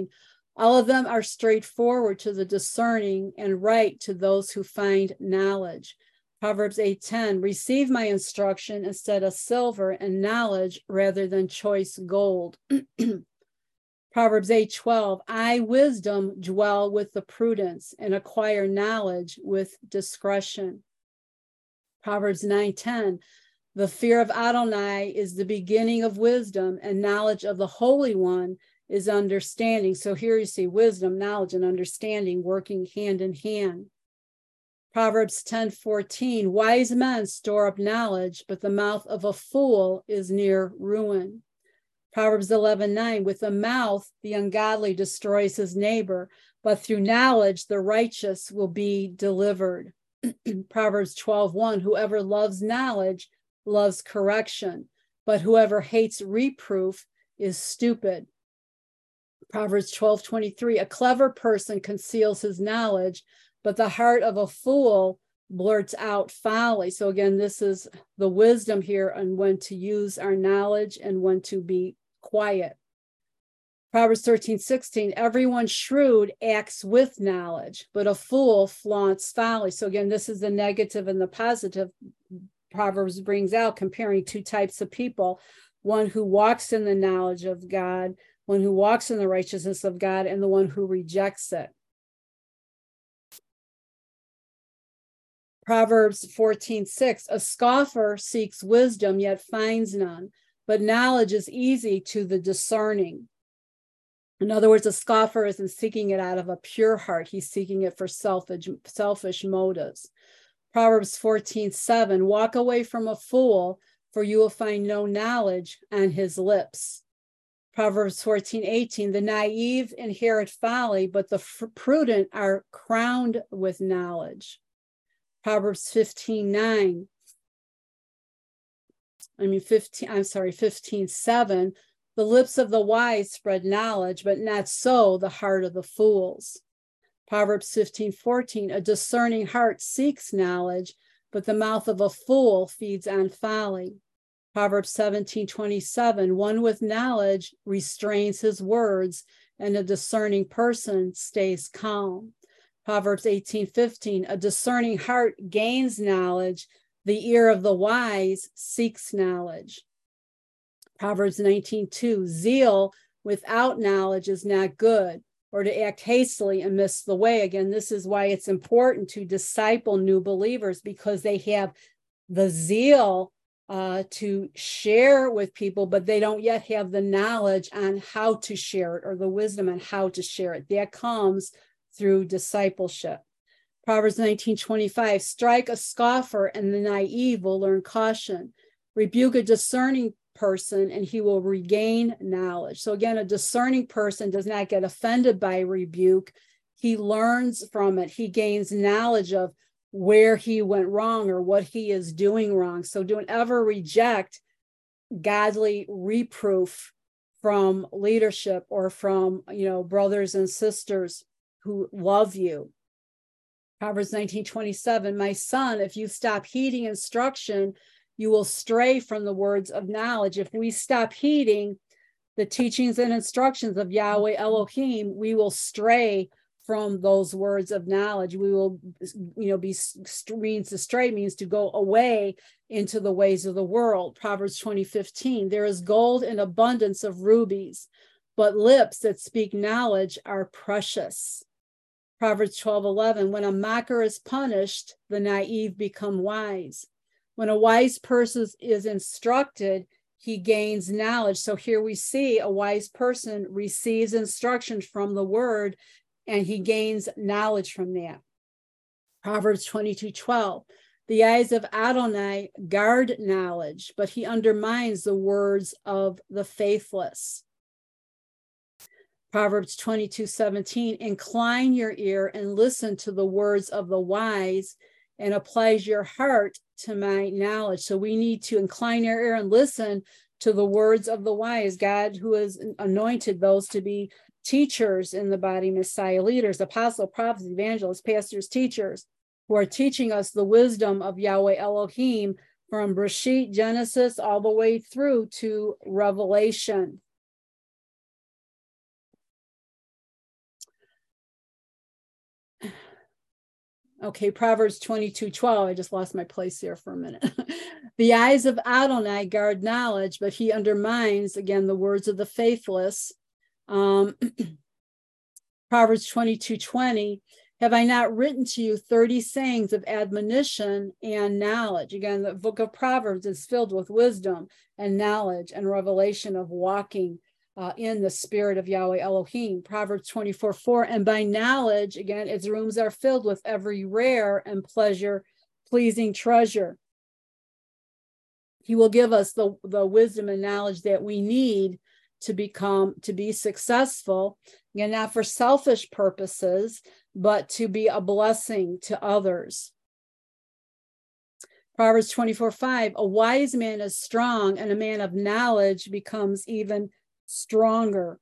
All of them are straightforward to the discerning and right to those who find knowledge. Proverbs eight ten, receive my instruction instead of silver, and knowledge rather than choice gold. Proverbs eight twelve, I, wisdom, dwell with the prudence and acquire knowledge with discretion. Proverbs nine ten, the fear of Adonai is the beginning of wisdom, and knowledge of the Holy One is understanding. So here you see wisdom, knowledge, and understanding working hand in hand. Proverbs ten fourteen, wise men store up knowledge, but the mouth of a fool is near ruin. Proverbs eleven nine, with the mouth the ungodly destroys his neighbor, but through knowledge the righteous will be delivered. Proverbs twelve one, whoever loves knowledge loves correction, but whoever hates reproof is stupid. Proverbs twelve twenty-three, a clever person conceals his knowledge, but the heart of a fool blurts out folly. So again, this is the wisdom here on when to use our knowledge and when to be quiet. Proverbs thirteen sixteen, everyone shrewd acts with knowledge, but a fool flaunts folly. So again, this is the negative and the positive. Proverbs brings out comparing two types of people, one who walks in the knowledge of God, one who walks in the righteousness of God, and the one who rejects it. Proverbs fourteen six, a scoffer seeks wisdom, yet finds none, but knowledge is easy to the discerning. In other words, a scoffer isn't seeking it out of a pure heart. He's seeking it for selfish, selfish motives. Proverbs fourteen seven, walk away from a fool, for you will find no knowledge on his lips. Proverbs fourteen eighteen, the naive inherit folly, but the prudent are crowned with knowledge. Proverbs fifteen nine, I mean fifteen, I'm sorry, fifteen seven, the lips of the wise spread knowledge, but not so the heart of the fools. Proverbs fifteen fourteen, a discerning heart seeks knowledge, but the mouth of a fool feeds on folly. Proverbs seventeen twenty-seven, one with knowledge restrains his words, and a discerning person stays calm. Proverbs eighteen fifteen, a discerning heart gains knowledge, the ear of the wise seeks knowledge. Proverbs nineteen two, zeal without knowledge is not good, or to act hastily and miss the way. Again, this is why it's important to disciple new believers, because they have the zeal uh, to share with people, but they don't yet have the knowledge on how to share it or the wisdom on how to share it. That comes through discipleship. Proverbs nineteen twenty-five, strike a scoffer and the naive will learn caution. Rebuke a discerning person and he will regain knowledge. So again, a discerning person does not get offended by rebuke. He learns from it. He gains knowledge of where he went wrong or what he is doing wrong. So don't ever reject godly reproof from leadership or from, you know, brothers and sisters who love you. Proverbs nineteen twenty-seven, my son, if you stop heeding instruction, you will stray from the words of knowledge. If we stop heeding the teachings and instructions of Yahweh Elohim, we will stray from those words of knowledge. We will, you know, be means to stray means to go away into the ways of the world. Proverbs twenty fifteen, there is gold in abundance of rubies, but lips that speak knowledge are precious. Proverbs twelve eleven, when a mocker is punished, the naive become wise. When a wise person is instructed, he gains knowledge. So here we see a wise person receives instruction from the word and he gains knowledge from that. Proverbs twenty-two twelve, the eyes of Adonai guard knowledge, but he undermines the words of the faithless. Proverbs twenty-two seventeen, incline your ear and listen to the words of the wise and applies your heart to my knowledge. So we need to incline our ear and listen to the words of the wise. God, who has anointed those to be teachers in the body, Messiah, leaders, apostle, prophets, evangelists, pastors, teachers, who are teaching us the wisdom of Yahweh Elohim from Bereshit, Genesis, all the way through to Revelation. Okay, Proverbs twenty-two twelve. I just lost my place here for a minute. The eyes of Adonai guard knowledge, but he undermines, again, the words of the faithless. Um, Proverbs twenty-two twenty. Have I not written to you thirty sayings of admonition and knowledge? Again, the book of Proverbs is filled with wisdom and knowledge and revelation of walking uh, in the spirit of Yahweh Elohim. Proverbs twenty-four four. And by knowledge, again, its rooms are filled with every rare and pleasure-pleasing treasure. He will give us the, the wisdom and knowledge that we need to become, to be successful, again, not for selfish purposes, but to be a blessing to others. Proverbs twenty-four five, a wise man is strong, and a man of knowledge becomes even stronger.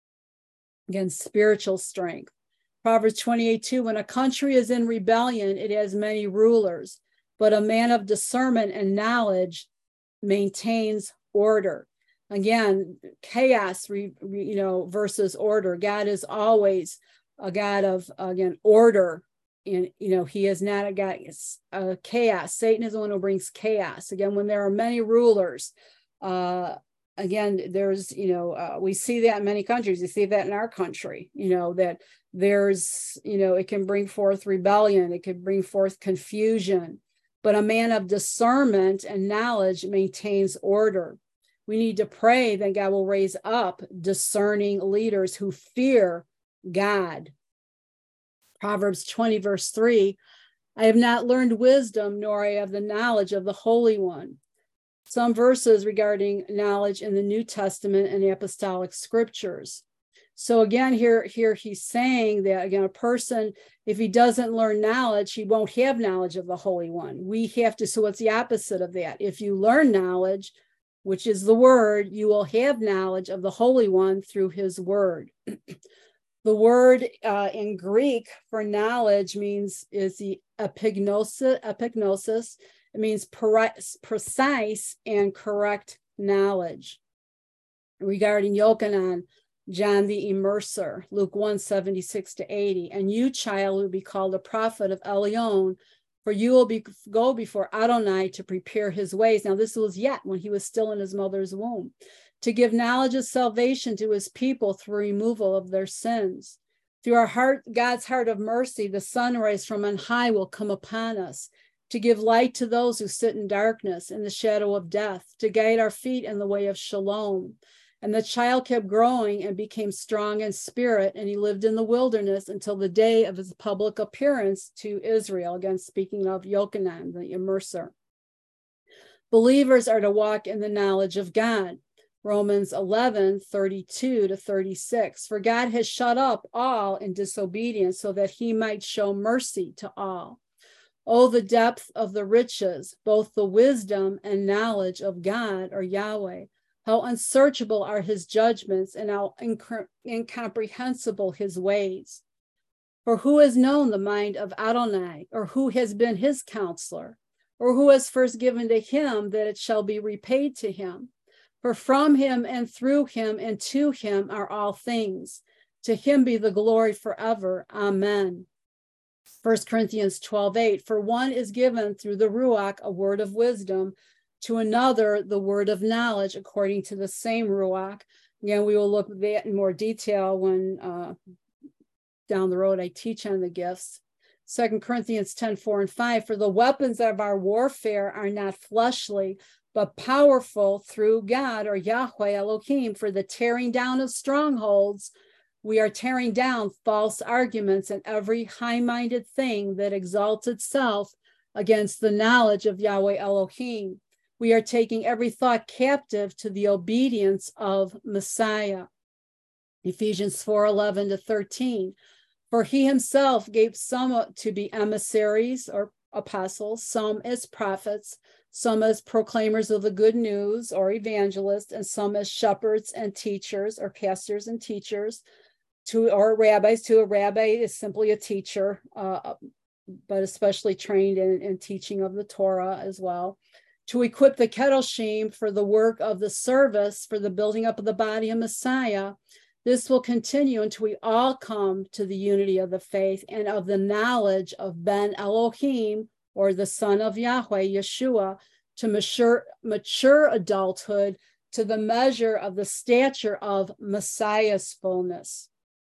Again, spiritual strength. Proverbs twenty-eight two, when a country is in rebellion, it has many rulers, but a man of discernment and knowledge maintains order. Again, chaos, you know, versus order. God is always a God of, again, order. And, you know, he is not a God of uh, chaos. Satan is the one who brings chaos. Again, when there are many rulers, uh, again, there's, you know, uh, we see that in many countries. You see that in our country, you know, that there's, you know, it can bring forth rebellion. It could bring forth confusion. But a man of discernment and knowledge maintains order. We need to pray that God will raise up discerning leaders who fear God. Proverbs twenty, verse three, I have not learned wisdom, nor I have the knowledge of the Holy One. Some verses regarding knowledge in the New Testament and the apostolic scriptures. So again, here, here he's saying that, again, a person, if he doesn't learn knowledge, he won't have knowledge of the Holy One. We have to, so what's the opposite of that? If you learn knowledge, which is the word, you will have knowledge of the Holy One through his word. The word uh, in Greek for knowledge means is the epignosis. epignosis. It means precise and correct knowledge. Regarding Yochanan, John the Immerser, Luke one, seventy-six to eighty. And you, child, will be called a prophet of Elyon, for you will be go before Adonai to prepare his ways. Now, this was yet when he was still in his mother's womb, to give knowledge of salvation to his people through removal of their sins. Through our heart, God's heart of mercy, the sunrise from on high will come upon us, to give light to those who sit in darkness, in the shadow of death, to guide our feet in the way of shalom. And the child kept growing and became strong in spirit, and he lived in the wilderness until the day of his public appearance to Israel. Again, speaking of Yochanan, the immerser. Believers are to walk in the knowledge of God. Romans eleven, thirty-two to thirty-six. For God has shut up all in disobedience so that he might show mercy to all. Oh, the depth of the riches, both the wisdom and knowledge of God or Yahweh. How unsearchable are his judgments and how incomprehensible his ways. For who has known the mind of Adonai, or who has been his counselor, or who has first given to him that it shall be repaid to him? For from him and through him and to him are all things. To him be the glory forever. Amen. First Corinthians twelve eight. For one is given through the Ruach a word of wisdom, to another the word of knowledge according to the same Ruach. Again, we will look at that in more detail when uh, down the road I teach on the gifts. Second Corinthians ten four and five. For the weapons of our warfare are not fleshly, but powerful through God or Yahweh Elohim for the tearing down of strongholds. We are tearing down false arguments and every high-minded thing that exalts itself against the knowledge of Yahweh Elohim. We are taking every thought captive to the obedience of Messiah. Ephesians four eleven to thirteen. For he himself gave some to be emissaries or apostles, some as prophets, some as proclaimers of the good news or evangelists, and some as shepherds and teachers or pastors and teachers, to or rabbis. To a rabbi is simply a teacher, uh, but especially trained in, in teaching of the Torah as well. To equip the Kedoshim for the work of the service, for the building up of the body of Messiah. This will continue until we all come to the unity of the faith and of the knowledge of Ben Elohim, or the Son of Yahweh, Yeshua, to mature, mature adulthood, to the measure of the stature of Messiah's fullness.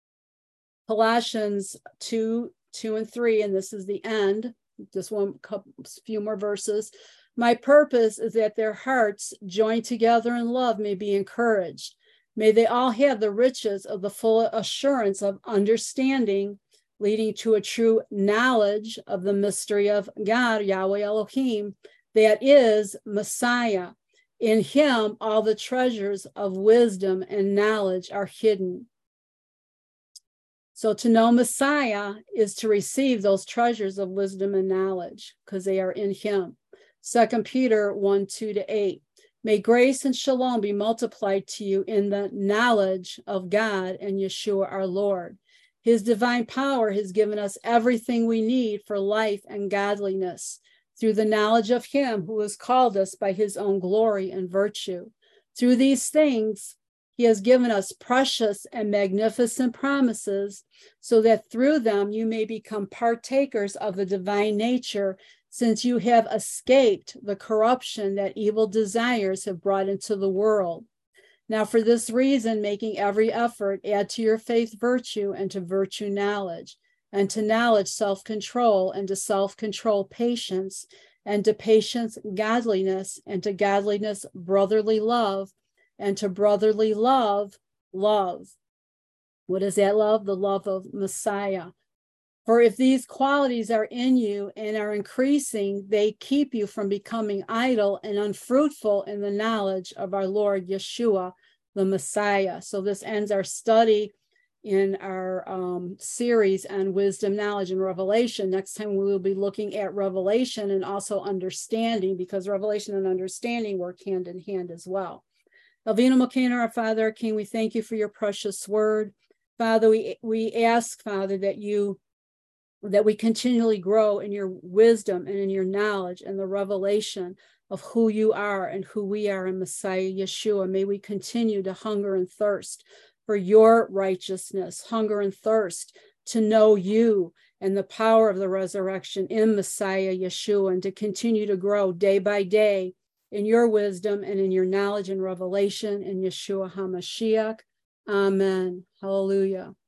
Colossians two, two and three, and this is the end, just one couple, few more verses. My purpose is that their hearts, joined together in love, may be encouraged. May they all have the riches of the full assurance of understanding, leading to a true knowledge of the mystery of God, Yahweh Elohim, that is Messiah. In him, all the treasures of wisdom and knowledge are hidden. So to know Messiah is to receive those treasures of wisdom and knowledge, because they are in him. Second Peter one, two to eight. May grace and shalom be multiplied to you in the knowledge of God and Yeshua our Lord. His divine power has given us everything we need for life and godliness through the knowledge of him who has called us by his own glory and virtue. Through these things, he has given us precious and magnificent promises so that through them you may become partakers of the divine nature, since you have escaped the corruption that evil desires have brought into the world. Now, for this reason, making every effort, add to your faith virtue, and to virtue knowledge, and to knowledge self-control, and to self-control patience, and to patience godliness, and to godliness brotherly love, and to brotherly love, love. What is that love? The love of Messiah. For if these qualities are in you and are increasing, they keep you from becoming idle and unfruitful in the knowledge of our Lord Yeshua, the Messiah. So this ends our study in our um, series on wisdom, knowledge, and revelation. Next time we will be looking at revelation and also understanding, because revelation and understanding work hand in hand as well. Avinu Malkeinu, our Father, our King, we thank you for your precious word. Father, we, we ask, Father, that you that we continually grow in your wisdom and in your knowledge and the revelation of who you are and who we are in Messiah Yeshua. May we continue to hunger and thirst for your righteousness, hunger and thirst to know you and the power of the resurrection in Messiah Yeshua, and to continue to grow day by day in your wisdom and in your knowledge and revelation in Yeshua HaMashiach. Amen. Hallelujah.